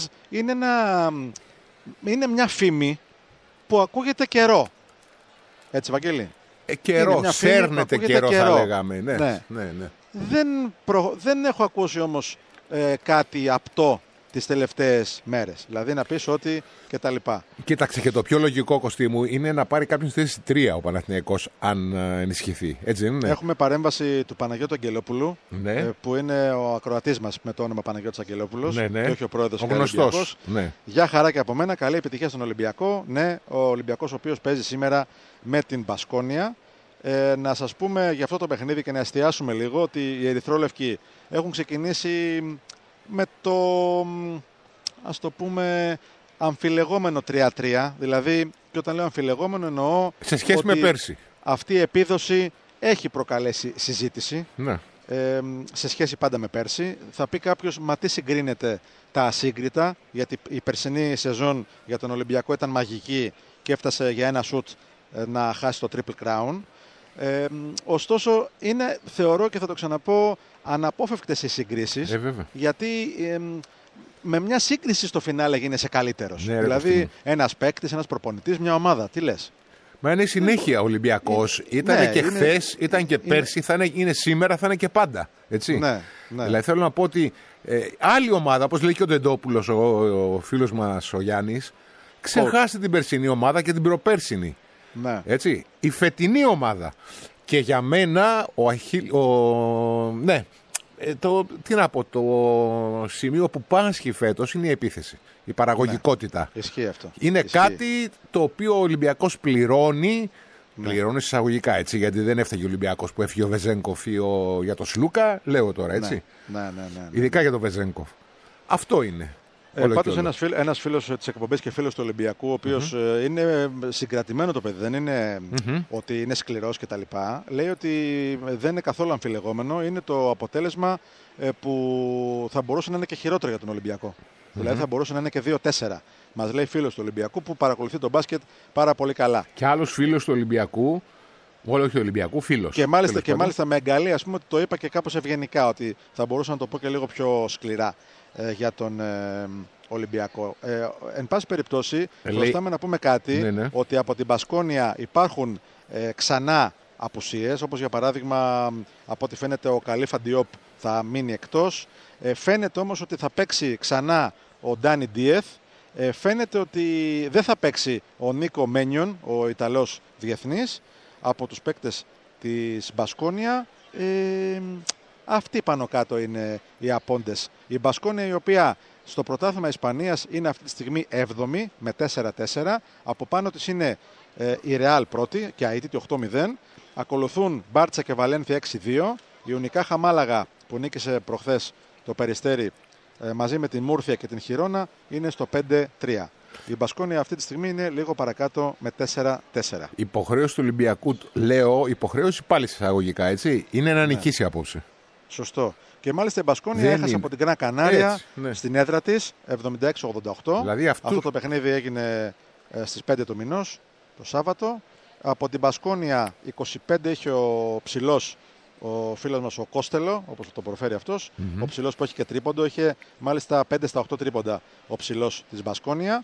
Είναι μια φήμη που ακούγεται καιρό. Έτσι, Βαγγέλη. Καιρό, σέρνεται καιρό θα λέγαμε. Ναι. Δεν έχω ακούσει όμως κάτι απτό τις τελευταίες μέρες. Δηλαδή να πεις ότι και τα λοιπά. Κοίταξε, και το πιο λογικό, Κωστή μου, είναι να πάρει κάποιον στη θέση 3 ο Παναθηναϊκός, αν ενισχυθεί. Έτσι δεν είναι? Έχουμε παρέμβαση του Παναγιώτου Αγγελόπουλου, που είναι ο ακροατής μας με το όνομα Παναγιώτης Αγγελόπουλος, και όχι ο πρόεδρος του Ολυμπιακός. Γεια χαρά και από μένα, καλή επιτυχία στον Ολυμπιακό. Ναι, ο Ολυμπιακός ο οποίος παίζει σήμερα με την Μπασκόνια. Να σας πούμε για αυτό το παιχνίδι και να εστιάσουμε λίγο ότι οι ερυθρόλευκοι έχουν ξεκινήσει με το, ας το πούμε, αμφιλεγόμενο 3-3. Δηλαδή, και όταν λέω αμφιλεγόμενο εννοώ σε σχέση με πέρσι. Αυτή η επίδοση έχει προκαλέσει συζήτηση, σε σχέση πάντα με πέρσι. Θα πει κάποιος, μα τι συγκρίνεται τα ασύγκριτα, γιατί η περσινή σεζόν για τον Ολυμπιακό ήταν μαγική και έφτασε για ένα σουτ να χάσει το Triple Crown. Ωστόσο, είναι, θεωρώ και θα το ξαναπώ, αναπόφευκτες οι συγκρίσεις, γιατί με μια σύγκριση στο φινάλε γίνεσαι καλύτερος. Δηλαδή, ένας παίκτης, ένας προπονητής, μια ομάδα. Τι λες? Μα είναι συνέχεια ο Ολυμπιακός. Ήταν και χθες, ήταν και πέρσι, είναι σήμερα, θα είναι και πάντα. Έτσι. Ναι. Δηλαδή θέλω να πω ότι άλλη ομάδα, όπως λέει και ο Ντεντόπουλος, ο φίλος μας ο Γιάννης, ξεχάσει την περσινή ομάδα και την προπέρσινη. Ναι. Έτσι. Η φετινή ομάδα. Και για μένα το σημείο που πάσχει φέτος είναι η επίθεση. Η παραγωγικότητα. Ναι. Ισχύει αυτό. Είναι κάτι το οποίο ο Ολυμπιακός πληρώνει. Πληρώνει εισαγωγικά, έτσι, γιατί δεν έφταγε ο Ολυμπιακός που έφυγε ο Βεζένκοφ για το Σλούκα. Λέω τώρα, έτσι. Ναι. Ειδικά για τον Βεζένκοφ. Αυτό είναι. Πάντως ένας φίλος της εκπομπής και φίλος του Ολυμπιακού, ο οποίος είναι συγκρατημένο το παιδί, δεν είναι ότι είναι σκληρός κτλ. Λέει ότι δεν είναι καθόλου αμφιλεγόμενο, είναι το αποτέλεσμα που θα μπορούσε να είναι και χειρότερο για τον Ολυμπιακό. Δηλαδή θα μπορούσε να είναι και 2-4. Μας λέει φίλος του Ολυμπιακού που παρακολουθεί τον μπάσκετ πάρα πολύ καλά. Και άλλος φίλος του Ολυμπιακού, όχι του Ολυμπιακού, φίλος. Και μάλιστα με εγκαλεί, ας πούμε, ότι το είπα και κάπως ευγενικά, ότι θα μπορούσα να το πω και λίγο πιο σκληρά για τον Ολυμπιακό. Εν πάση περιπτώσει, χρωστάμε να πούμε κάτι, ότι από την Μπασκόνια υπάρχουν ξανά απουσίες, όπως για παράδειγμα, από ό,τι φαίνεται ο Καλίφα Ντιόπ θα μείνει εκτός. Φαίνεται όμως ότι θα παίξει ξανά ο Ντάνι Ντίεθ. Φαίνεται ότι δεν θα παίξει ο Νίκο Μένιον, ο Ιταλός διεθνής, από τους παίκτες της Μπασκόνια. Αυτοί πάνω κάτω είναι οι απόντες. Η Μπασκόνια, η οποία στο πρωτάθλημα Ισπανίας είναι αυτή τη στιγμή 7η με 4-4. Από πάνω της είναι η Ρεάλ πρώτη και αίτητη 8-0. Ακολουθούν Μπάρτσα και Βαλένθια 6-2. Η Ουνικάχα Μάλαγα που νίκησε προχθές το Περιστέρι μαζί με την Μούρθια και την Χιρόνα είναι στο 5-3. Η Μπασκόνια αυτή τη στιγμή είναι λίγο παρακάτω με 4-4. Υποχρέωση του Ολυμπιακού, λέω, υποχρέωση πάλι εισαγωγικά, έτσι, είναι να νικήσει απόψε. Σωστό. Και μάλιστα η Μπασκόνια έχασε από την Γκραν Κανάρια στην έδρα της 76-88. Δηλαδή αυτό το παιχνίδι έγινε στις 5 του μηνός, το Σάββατο. Από την Μπασκόνια 25 είχε ο ψηλός, ο φίλος μας ο Κώστελο, όπως το προφέρει αυτός. Ο ψηλός που έχει και τρίποντο, είχε μάλιστα 5 στα 8 τρίποντα ο ψηλός της Μπασκόνια.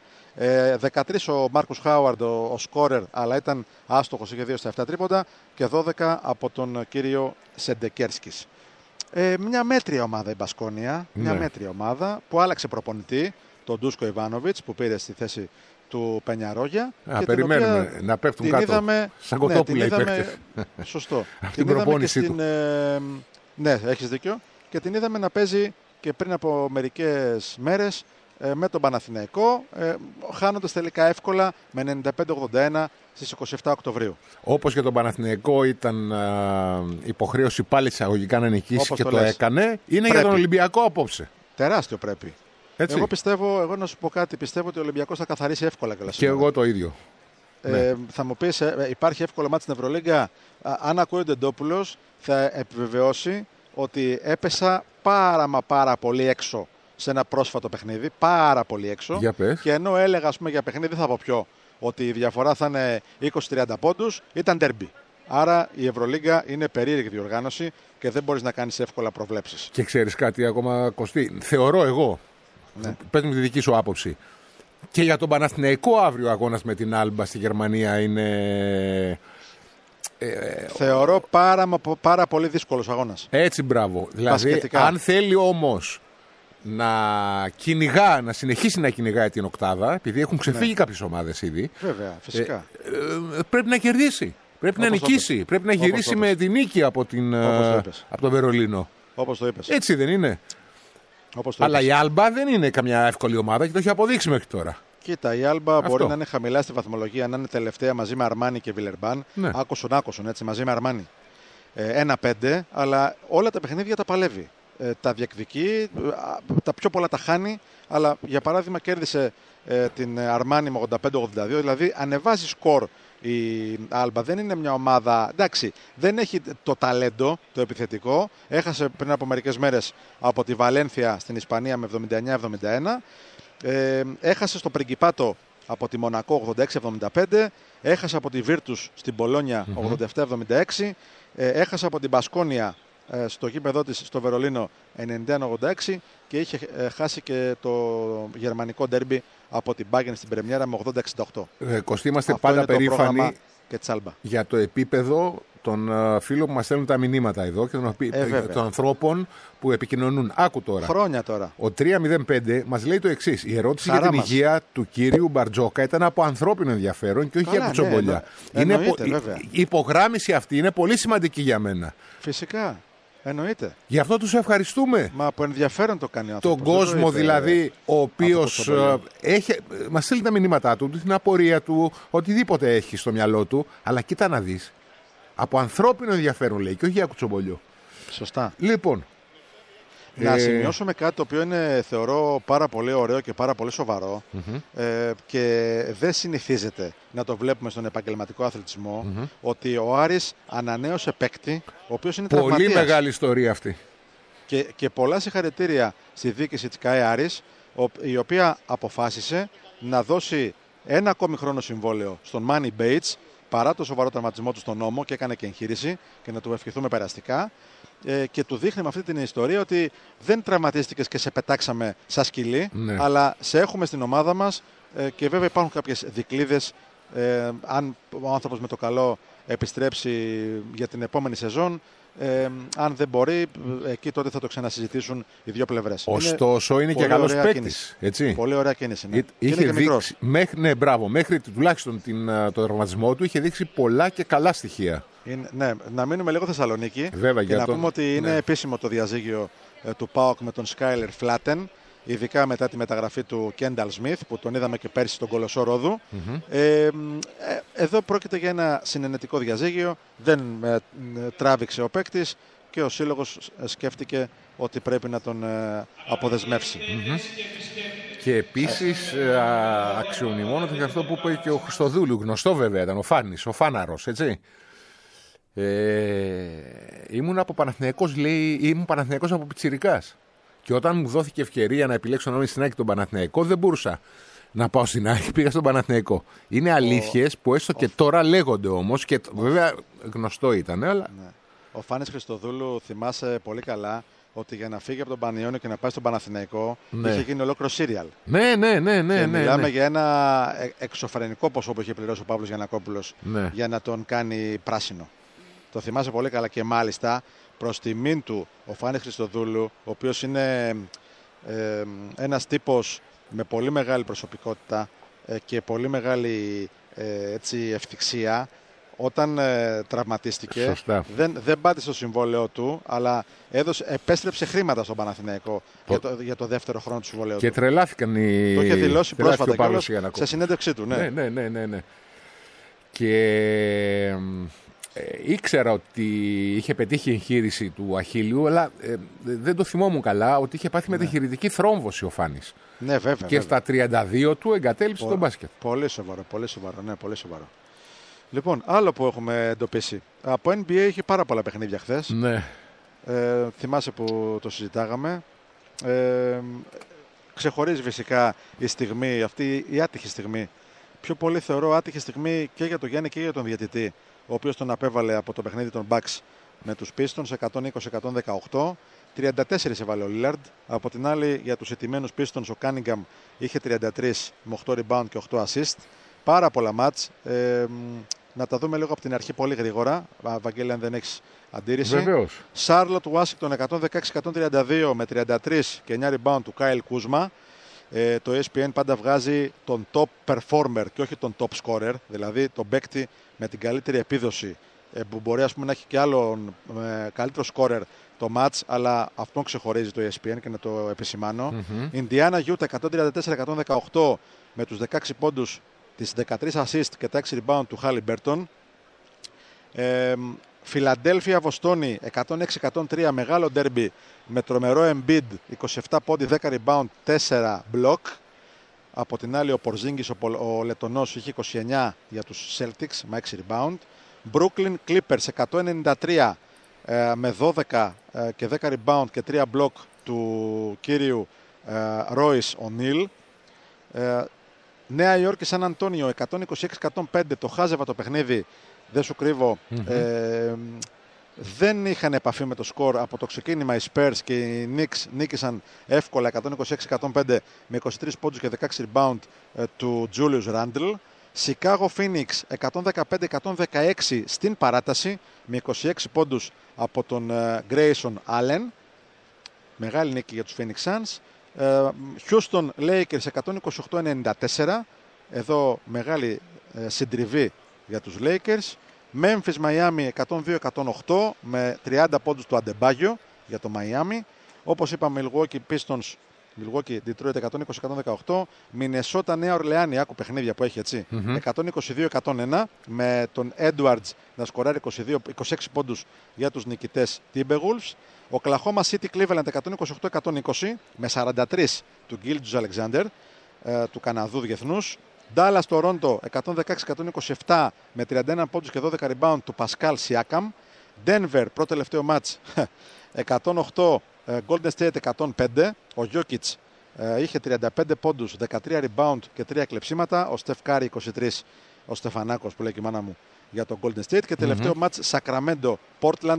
13 ο Μάρκους Χάουαρντ, ο σκόρερ, αλλά ήταν άστοχος, είχε 2 στα 7 τρίποντα. Και 12 από τον κύριο Σεντεκέρσκης. Μια μέτρια ομάδα η Μπασκόνια, μια μέτρια ομάδα που άλλαξε προπονητή, τον Ντούσκο Ιβάνοβιτς, που πήρε στη θέση του Πενιαρόγια. Περιμένουμε να πέφτουν κάτω. Είδαμε, σαν κοτόπουλα οι παίκτες. Σωστό. την προπόνησή του. Ναι, έχεις δίκιο. Και την είδαμε να παίζει και πριν από μερικές μέρες με τον Παναθηναϊκό, χάνοντας τελικά εύκολα με 95-81 στις 27 Οκτωβρίου. Όπως και τον Παναθηναϊκό ήταν υποχρέωση πάλι εισαγωγικά να νικήσει. Όπως και το έκανε. Είναι πρέπει. Για τον Ολυμπιακό απόψε. Τεράστιο πρέπει. Έτσι. Εγώ να σου πω κάτι, πιστεύω ότι ο Ολυμπιακός θα καθαρίσει εύκολα. Και εγώ το ίδιο. Θα μου πεις, υπάρχει εύκολο μάτι στην Ευρωλίγκα. Αν ακούει ο Ντεντόπουλος, θα επιβεβαιώσει ότι έπεσα πάρα πολύ έξω σε ένα πρόσφατο παιχνίδι. Πάρα πολύ έξω. Και ενώ έλεγα, ας πούμε, για παιχνίδι, δεν θα πω ποιο, ότι η διαφορά θα είναι 20-30 πόντους, ήταν ντέρμπι. Άρα η Ευρωλίγκα είναι περίεργη διοργάνωση και δεν μπορείς να κάνεις εύκολα προβλέψεις. Και ξέρεις κάτι ακόμα, Κωστή, θεωρώ εγώ, πες μου τη δική σου άποψη, και για τον Παναθηναϊκό αύριο αγώνας με την Άλμπα στη Γερμανία είναι... Θεωρώ πάρα πολύ δύσκολος αγώνας. Έτσι, μπράβο. Δηλαδή, αν θέλει όμως να συνεχίσει να κυνηγάει την οκτάδα, επειδή έχουν ξεφύγει κάποιες ομάδες ήδη. Βέβαια, φυσικά. Πρέπει να κερδίσει. Πρέπει να νικήσει. Πρέπει να γυρίσει με την νίκη από το Βερολίνο. Όπως το είπες. Έτσι δεν είναι? Αλλά η Άλμπα δεν είναι καμιά εύκολη ομάδα και το έχει αποδείξει μέχρι τώρα. Κοίτα, η Άλμπα μπορεί να είναι χαμηλά στη βαθμολογία, να είναι τελευταία μαζί με Αρμάνι και Βιλερμπάν. Άκουσον, έτσι, μαζί με Αρμάνι. 1-5, αλλά όλα τα παιχνίδια τα παλεύει. Τα διεκδικεί, τα πιο πολλά τα χάνει, αλλά για παράδειγμα κέρδισε την Αρμάνι με 85-82, δηλαδή ανεβάζει σκορ η Άλμπα. Δεν είναι μια ομάδα, εντάξει, δεν έχει το ταλέντο, το επιθετικό. Έχασε πριν από μερικές μέρες από τη Βαλένθια στην Ισπανία με 79-71. Έχασε στο Πριγκιπάτο από τη Μονακό 86-75. Έχασε από τη Βίρτους στην Πολόνια 87-76. Έχασε από την Μπασκόνια στο γήπεδο της στο Βερολίνο 91-86 και είχε χάσει και το γερμανικό ντέρμπι από την Bayern στην Πρεμιέρα με 80-68. Κωστή, είμαστε πάντα περήφανοι και τσάλμπα. Για το επίπεδο των φίλων που μας στέλνουν τα μηνύματα εδώ και των ανθρώπων που επικοινωνούν. Άκου τώρα. Χρόνια τώρα. Ο 305 μας λέει το εξής. Η ερώτηση για την υγεία του κύριου Μπαρτζόκα ήταν από ανθρώπινο ενδιαφέρον και όχι για κουτσομπολιά. Η υπογράμμιση αυτή είναι πολύ σημαντική για μένα. Φυσικά. Εννοείται. Γι' αυτό τους ευχαριστούμε. Μα από ενδιαφέρον το κάνει ο άνθρωπος. Τον κόσμο δηλαδή, ο οποίος μας στέλνει τα μηνύματά του, την απορία του, οτιδήποτε έχει στο μυαλό του, αλλά κοίτα να δεις. Από ανθρώπινο ενδιαφέρον λέει και όχι για κουτσομπολιό. Σωστά. Λοιπόν. Να σημειώσουμε κάτι το οποίο είναι, θεωρώ, πάρα πολύ ωραίο και πάρα πολύ σοβαρό και δεν συνηθίζεται να το βλέπουμε στον επαγγελματικό αθλητισμό, ότι ο Άρης ανανέωσε παίκτη, ο οποίος είναι τραυματίας. Πολύ μεγάλη ιστορία αυτή. Και πολλά συγχαρητήρια στη διοίκηση της ΚΑΕ Άρης, η οποία αποφάσισε να δώσει ένα ακόμη χρόνο συμβόλαιο στον Μάνι Μπέιτς, παρά το σοβαρό τραυματισμό του στον νόμο, και έκανε και εγχείρηση και να του ευχηθούμε περαστικά. Και του δείχνει με αυτή την ιστορία ότι δεν τραυματίστηκες και σε πετάξαμε σαν σκυλί, αλλά σε έχουμε στην ομάδα μας και βέβαια υπάρχουν κάποιες δικλείδες. Αν ο άνθρωπος με το καλό επιστρέψει για την επόμενη σεζόν, αν δεν μπορεί, εκεί τότε θα το ξανασυζητήσουν οι δύο πλευρές. Ωστόσο είναι και καλός παίκτης. Πολύ ωραία κίνηση. Ναι. Είχε δείξει, μέχρι τουλάχιστον το τραυματισμό του, είχε δείξει πολλά και καλά στοιχεία. Ναι, να μείνουμε λίγο Θεσσαλονίκη. Βέβαια, και να πούμε ότι είναι επίσημο το διαζύγιο του ΠΑΟΚ με τον Σκάιλερ Φλάτεν, ειδικά μετά τη μεταγραφή του Κένταλ Σμιθ, που τον είδαμε και πέρσι στον Κολοσσό Ρόδου. Εδώ πρόκειται για ένα συνενετικό διαζύγιο. Δεν τράβηξε ο παίκτης και ο σύλλογος σκέφτηκε ότι πρέπει να τον αποδεσμεύσει. Και επίσης αξιομνημόνεται και αυτό που είπε και ο Χριστοδούλου. Γνωστό βέβαια ήταν ο Φάνης, ο Φάναρος, έτσι. Ήμουν από Παναθηναϊκός, λέει, ήμουν Παναθηναϊκός από πιτσιρικάς. Και όταν μου δόθηκε ευκαιρία να επιλέξω να είμαι στην ΑΕΚ τον Παναθηναϊκό, δεν μπορούσα να πάω στην ΑΕΚ, πήγα στον Παναθηναϊκό. Είναι αλήθειες που έστω και τώρα λέγονται όμως, και βέβαια γνωστό ήταν. Αλλά... Ναι. Ο Φάνης Χριστοδούλου, θυμάσαι πολύ καλά ότι για να φύγει από τον Πανιόνιο και να πάει στον Παναθηναϊκό, είχε γίνει ολόκληρο σύριαλ. Ναι. Μιλάμε για ένα εξωφρενικό ποσό που είχε πληρώσει ο Παύλος Γιαννακόπουλος για να τον κάνει πράσινο. Το θυμάσαι πολύ καλά και μάλιστα προς τιμήν του ο Φάνης Χριστοδούλου, ο οποίος είναι ένας τύπος με πολύ μεγάλη προσωπικότητα και πολύ μεγάλη ευθυξία, όταν τραυματίστηκε δεν πάτησε το συμβόλαιο του, αλλά επέστρεψε χρήματα στον Παναθηναϊκό για το δεύτερο χρόνο του συμβολέου του. Και τρελάθηκαν οι... Το είχε δηλώσει πρόσφατα σε συνέντευξή του. Ναι. Και ήξερα ότι είχε πετύχει η εγχείρηση του Αχίλιου, αλλά δεν το θυμόμουν καλά ότι είχε πάθει μεταχειρητική θρόμβωση ο Φάνης. Ναι, βέβαια. Και στα 32 του εγκατέλειψε τον μπάσκετ. Πολύ σοβαρό. Ναι, πολύ σοβαρό. Λοιπόν, άλλο που έχουμε εντοπίσει. Από NBA είχε πάρα πολλά παιχνίδια χθες. Ναι. Θυμάσαι που το συζητάγαμε. Ξεχωρίζει φυσικά η στιγμή, αυτή η άτυχη στιγμή. Πιο πολύ θεωρώ άτυχη στιγμή και για τον Γιάννη και για τον διαιτητή, ο οποίος τον απέβαλε από το παιχνίδι των Bucks με τους Pistons 120-118. 34 έβαλε ο Lillard. Από την άλλη, για τους ετοιμένους Pistons, ο Cunningham είχε 33 με 8 rebound και 8 assist. Πάρα πολλά μάτς. Να τα δούμε λίγο από την αρχή πολύ γρήγορα. Βαγγέλη, αν δεν έχεις αντίρρηση. Βεβαίως. Charlotte Washington 116-132 με 33 και 9 rebound του Kyle Kuzma. Το ESPN πάντα βγάζει τον top performer και όχι τον top scorer, δηλαδή τον παίκτη με την καλύτερη επίδοση, που μπορεί να έχει και άλλον καλύτερο scorer το match, αλλά αυτό ξεχωρίζει το ESPN και να το επισημάνω. Indiana Utah 134-118 με τους 16 πόντους, τις 13 assist και τα 6 rebound του Halliburton. Φιλαντέλφια Βοστόνη 106-103, μεγάλο derby με τρομερό Embiid, 27 πόντι, 10 rebound, 4 block. Από την άλλη ο Πορζίνγκης, ο Λετονός, είχε 29 για τους Celtics με 6 rebound. Brooklyn Clippers 193 με 12 και 10 rebound και 3 block του κύριου Royce O'Neal. Νέα Υόρκη Σαν Αντώνιο 126-105, το χάζευα το παιχνίδι, δεν σου κρύβω. Δεν είχαν επαφή με το σκορ από το ξεκίνημα οι Spurs και οι Knicks νίκησαν εύκολα 126-105 με 23 πόντους και 16 rebound του Julius Randle. Chicago Phoenix 115-116 στην παράταση με 26 πόντους από τον Grayson Allen. Μεγάλη νίκη για τους Phoenix Suns. Houston Lakers 128-94. Εδώ μεγάλη συντριβή για τους Lakers. Memphis Miami 102-108 με 30 πόντους του Adebayo για το Miami. Όπως είπαμε, Milwaukee Pistons, Milwaukee Detroit 120-118. Minnesota Νέα Ορλεάνη, άκου παιχνίδια που έχει έτσι. 122-101 με τον Edwards να σκοράρει 26 πόντους για τους νικητές Timberwolves. Oklahoma City Cleveland 128-120 με 43 του Gilgeous Alexander, του Καναδού διεθνούς. Dallas Toronto 116-127 με 31 πόντους και 12 rebound του Pascal Siakam. Denver πρώτο τελευταίο μάτς 108 Golden State 105. Ο Jokic είχε 35 πόντους, 13 rebound και 3 κλεψίματα. Ο Steph Curry 23, ο Στεφανάκος που λέει και η μάνα μου, για το Golden State. Και τελευταίο μάτς Sacramento Portland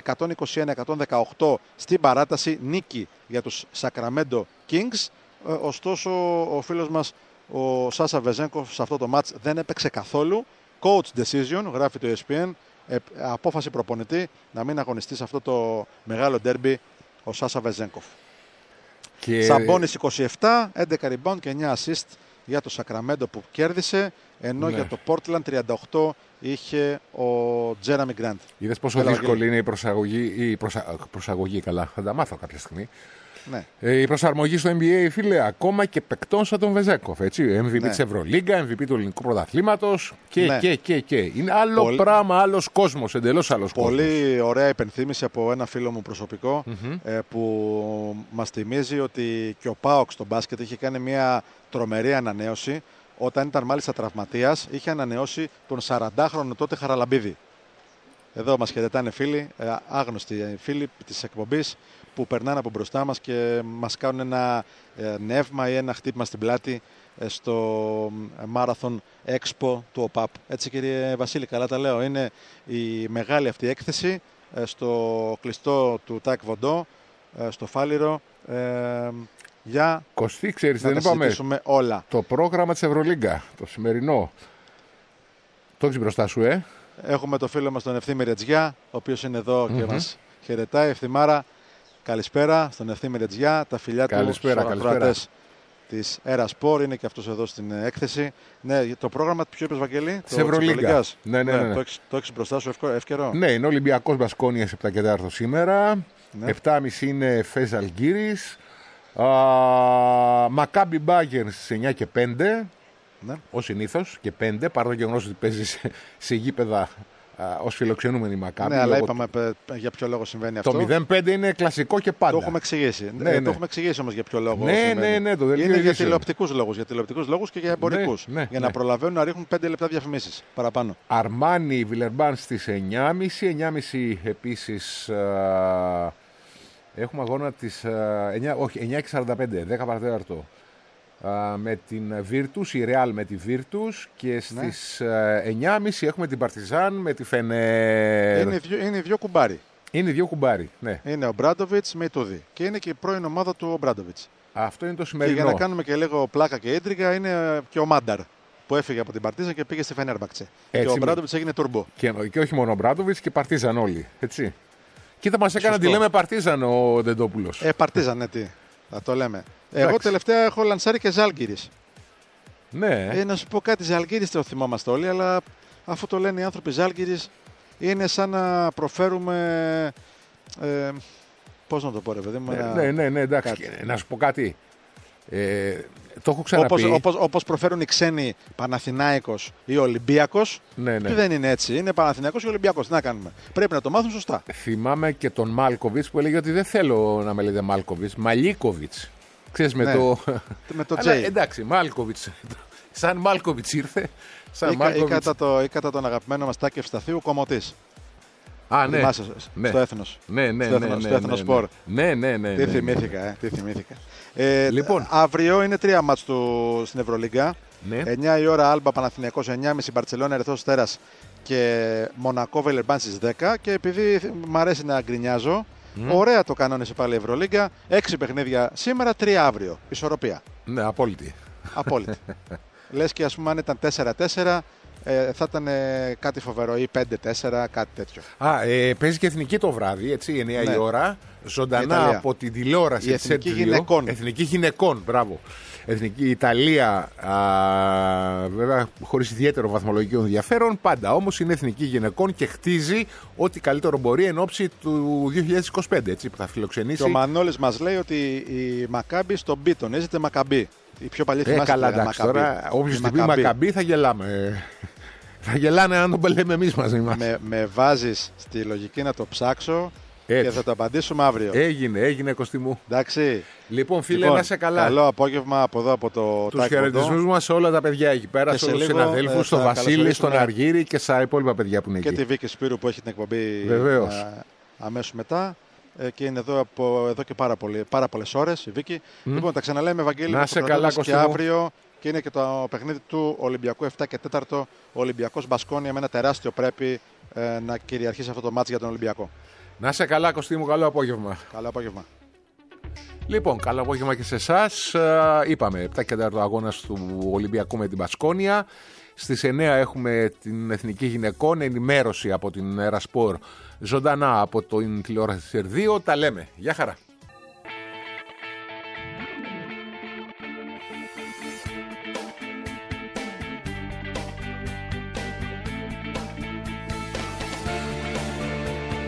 121-118 στην παράταση, νίκη για τους Sacramento Kings. Ωστόσο ο φίλος μας ο Σάσα Βεζένκοφ σε αυτό το μάτς δεν έπαιξε καθόλου. Coach decision, γράφει το ESPN. Απόφαση προπονητή να μην αγωνιστεί σε αυτό το μεγάλο ντέρμπι ο Σάσα Βεζένκοφ. Σαμπόνις 27, 11 rebound και 9 assist για το Sacramento που κέρδισε, ενώ για το Portland 38 είχε ο Jeremy Grant. Είδες πόσο δύσκολη είναι η προσαγωγή, καλά, θα τα μάθω κάποια στιγμή. Ναι. Η προσαρμογή στο NBA, φίλε, ακόμα και παικτών σαν τον Βεζέκοφ. MVP της Ευρωλίγκα, MVP του ελληνικού πρωταθλήματος και. Είναι άλλο πράγμα, άλλος κόσμος, εντελώς άλλος κόσμος. Πολύ ωραία υπενθύμηση από ένα φίλο μου προσωπικό που μας θυμίζει ότι και ο ΠΑΟΚ στο μπάσκετ είχε κάνει μια τρομερή ανανέωση. Όταν ήταν μάλιστα τραυματίας, είχε ανανεώσει τον 40χρονο τότε Χαραλαμπίδη. Εδώ μας χαιρετάνε φίλοι, άγνωστοι φίλοι της εκπομπής, που περνάνε από μπροστά μας και μας κάνουν ένα νεύμα ή ένα χτύπημα στην πλάτη στο Marathon Expo του ΟΠΑΠ. Έτσι, κύριε Βασίλη, καλά τα λέω. Είναι η μεγάλη αυτή έκθεση στο κλειστό του ΤΑΚ Βοντό, στο Φάληρο, για Κωστή, ξέρεις, να δεν τα είπαμε συζητήσουμε όλα. Το πρόγραμμα της Ευρωλίγκα, το σημερινό. Το έχεις μπροστά σου, Έχουμε το φίλο μας τον Ευθύμη Ρετζιά, ο οποίος είναι εδώ και μας χαιρετάει. Ευθυμάρα, καλησπέρα στον Ευθύμη Ρετζιά, τα φιλιά του στους ακροατές της Era Sport, είναι και αυτός εδώ στην έκθεση. Ναι, το πρόγραμμα ποιο είπες, Βαγγέλη? Της Ευρωλίγκας. Ναι. Το έχεις μπροστά σου εύκαιρο? Ναι, είναι Ολυμπιακός Μπασκόνιας 7 και 4 σήμερα. 7.30 είναι Φες Αλγύρης. Μακάμπι Μπάγερν στις 9 και 5. Ναι. Ως συνήθως και 5, παρά το γεγονός ότι παίζει σε γήπεδα ως φιλοξενούμενη Μακάμπι. Ναι, αλλά είπαμε για ποιο λόγο συμβαίνει αυτό. Το 0-5 είναι κλασικό και πάντα. Το έχουμε εξηγήσει. Το έχουμε εξηγήσει όμως για ποιο λόγο. Ναι, το είναι για τηλεοπτικούς λόγους και για εμπορικούς. Για να προλαβαίνουν να ρίχνουν 5 λεπτά διαφημίσεις παραπάνω. Αρμάνι Βιλερμπάν στις 9.30. 9.30 επίσης έχουμε αγώνα τις 9.45, 10 παρατέταρτο. Με την Virtus, η Real με τη Virtus, και στις 9.30 έχουμε την Παρτιζάν με τη Φενέρ. Είναι δύο κουμπάρι. Είναι δύο κουμπάρι, ναι. Είναι ο Μπράντοβιτς με η Τούδη και είναι και η πρώην ομάδα του Μπράντοβιτς. Αυτό είναι το σημερινό. Και για να κάνουμε και λίγο πλάκα και ίντριγκα, είναι και ο Μάνταρ που έφυγε από την Παρτίζαν και πήγε στη Φενέρμπαξε. Και ο Μπράντοβιτς έγινε τουρμπό. Και όχι μόνο ο Μπράντοβιτς, και Παρτίζαν όλοι, έτσι. Κοίτα, μας έκανε να τη λέμε Παρτίζαν ο Δεντόπουλος. Παρτίζαν, ναι, τι. Θα το λέμε. Εγώ τελευταία έχω λανσάρει και Ζάλγκιρις. Ναι. Να σου πω κάτι, Ζάλγκιρις το θυμόμαστε όλοι, αλλά αφού το λένε οι άνθρωποι Ζάλγκιρις, είναι σαν να προφέρουμε. Πώς να το πω, ρε παιδί μου. Ναι, εντάξει. Να σου πω κάτι. Το έχω ξαναπεί. Όπως προφέρουν οι ξένοι Παναθηνάικος ή Ολυμπιακός. Ναι. Και δεν είναι έτσι. Είναι Παναθηνάικος ή Ολυμπιακός. Τι να κάνουμε. Πρέπει να το μάθουν σωστά. Θυμάμαι και τον Μάλκοβιτς που έλεγε ότι δεν θέλω να με λέτε Μάλκοβιτς. Μαλίκοβιτς. Ξέρεις, με το J. Εντάξει, Μάλκοβιτς. Σαν Μάλκοβιτς ήρθε. Ή κατά τον αγαπημένο μας Τάκη Ευσταθίου, Κομωτής. Ναι. Στο Έθνος. Στο Έθνος Σπορ. Ναι. Τι θυμήθηκα. Λοιπόν, αύριο είναι 3 μάτς στην Ευρωλίγκα. 9 η ώρα Άλμπα Παναθηναϊκός, 9.30 Μπαρτσελόνα Ερυθρός Αστέρας και Μονακό Βιλερμπάν στις 10. Και επειδή μου αρέσει να γκρινιάζω, ωραία το κανόνισε πάλι η Ευρωλίγκα. 6 παιχνίδια σήμερα, 3 αύριο. Ισορροπία. Ναι, απόλυτη. λες και ας πούμε αν ήταν 4-4 θα ήταν κάτι φοβερό ή 5-4, κάτι τέτοιο. Παίζει και εθνική το βράδυ, έτσι, 9 Ναι. η ώρα, ζωντανά Ιταλία. από την τηλεόραση Η της εθνική Εθνική γυναικών. Εθνική γυναικών, μπράβο. Εθνική Ιταλία, βέβαια χωρίς ιδιαίτερο βαθμολογικό ενδιαφέρον, πάντα όμως είναι εθνική γυναικών και χτίζει ό,τι καλύτερο μπορεί εν ώψη του 2025, έτσι, που θα φιλοξενήσει. Και ο Μανώλης μας λέει ότι η Μακάμπη στον B τονίζεται Μακαμπή. Η πιο παλιή θυμάστε Καλά, λέγανε εντάξει, Μακαμπή. τώρα όποιος Η την πει Μακαμπή. Μακαμπή θα γελάμε. Θα γελάνε αν τον λέμε εμείς μαζί μας. Με βάζεις στη λογική να το ψάξω Έτσι. και θα το απαντήσουμε αύριο. Έγινε Κωστή μου. Εντάξει. Λοιπόν, φίλε, Λοιπόν, να σε καλά. Καλό απόγευμα από εδώ από το Τους Taekwondo. χαιρετισμούς μας σε όλα τα παιδιά εκεί πέρα, Και σε σε όλους τους λίγο, συναδέλφους, στον θα Βασίλη, καλωσορίσουμε στον Αργύρη και στα υπόλοιπα παιδιά που είναι Και εκεί. τη Βίκη Σπύρου που έχει την εκπομπή Βεβαίως. αμέσως μετά. Και είναι εδώ και πάρα πολλές ώρες η Βίκη. Λοιπόν, τα ξαναλέμε, Ευαγγέλη. Να σε το καλά, κρατάμε Κωστή και μου. αύριο. Και είναι και το παιχνίδι του Ολυμπιακού 7 και 4. Ολυμπιακός Μπασκόνια με ένα τεράστιο πρέπει να κυριαρχήσει αυτό το μάτς για τον Ολυμπιακό. Να σε καλά, Κωστή μου, καλό απόγευμα. Καλό απόγευμα. Λοιπόν, καλό απόγευμα και σε εσάς. Είπαμε, 7 και 4 αγώνας του Ολυμπιακού με την Μπασκόνια. Στις 9 έχουμε την Εθνική Γυναικών, ενημέρωση από την Ερασπορ, ζωντανά από την τηλεόραση της ΕΡ2. Τα λέμε. Γεια χαρά.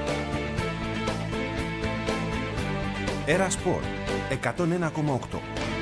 Era Sport 101,8.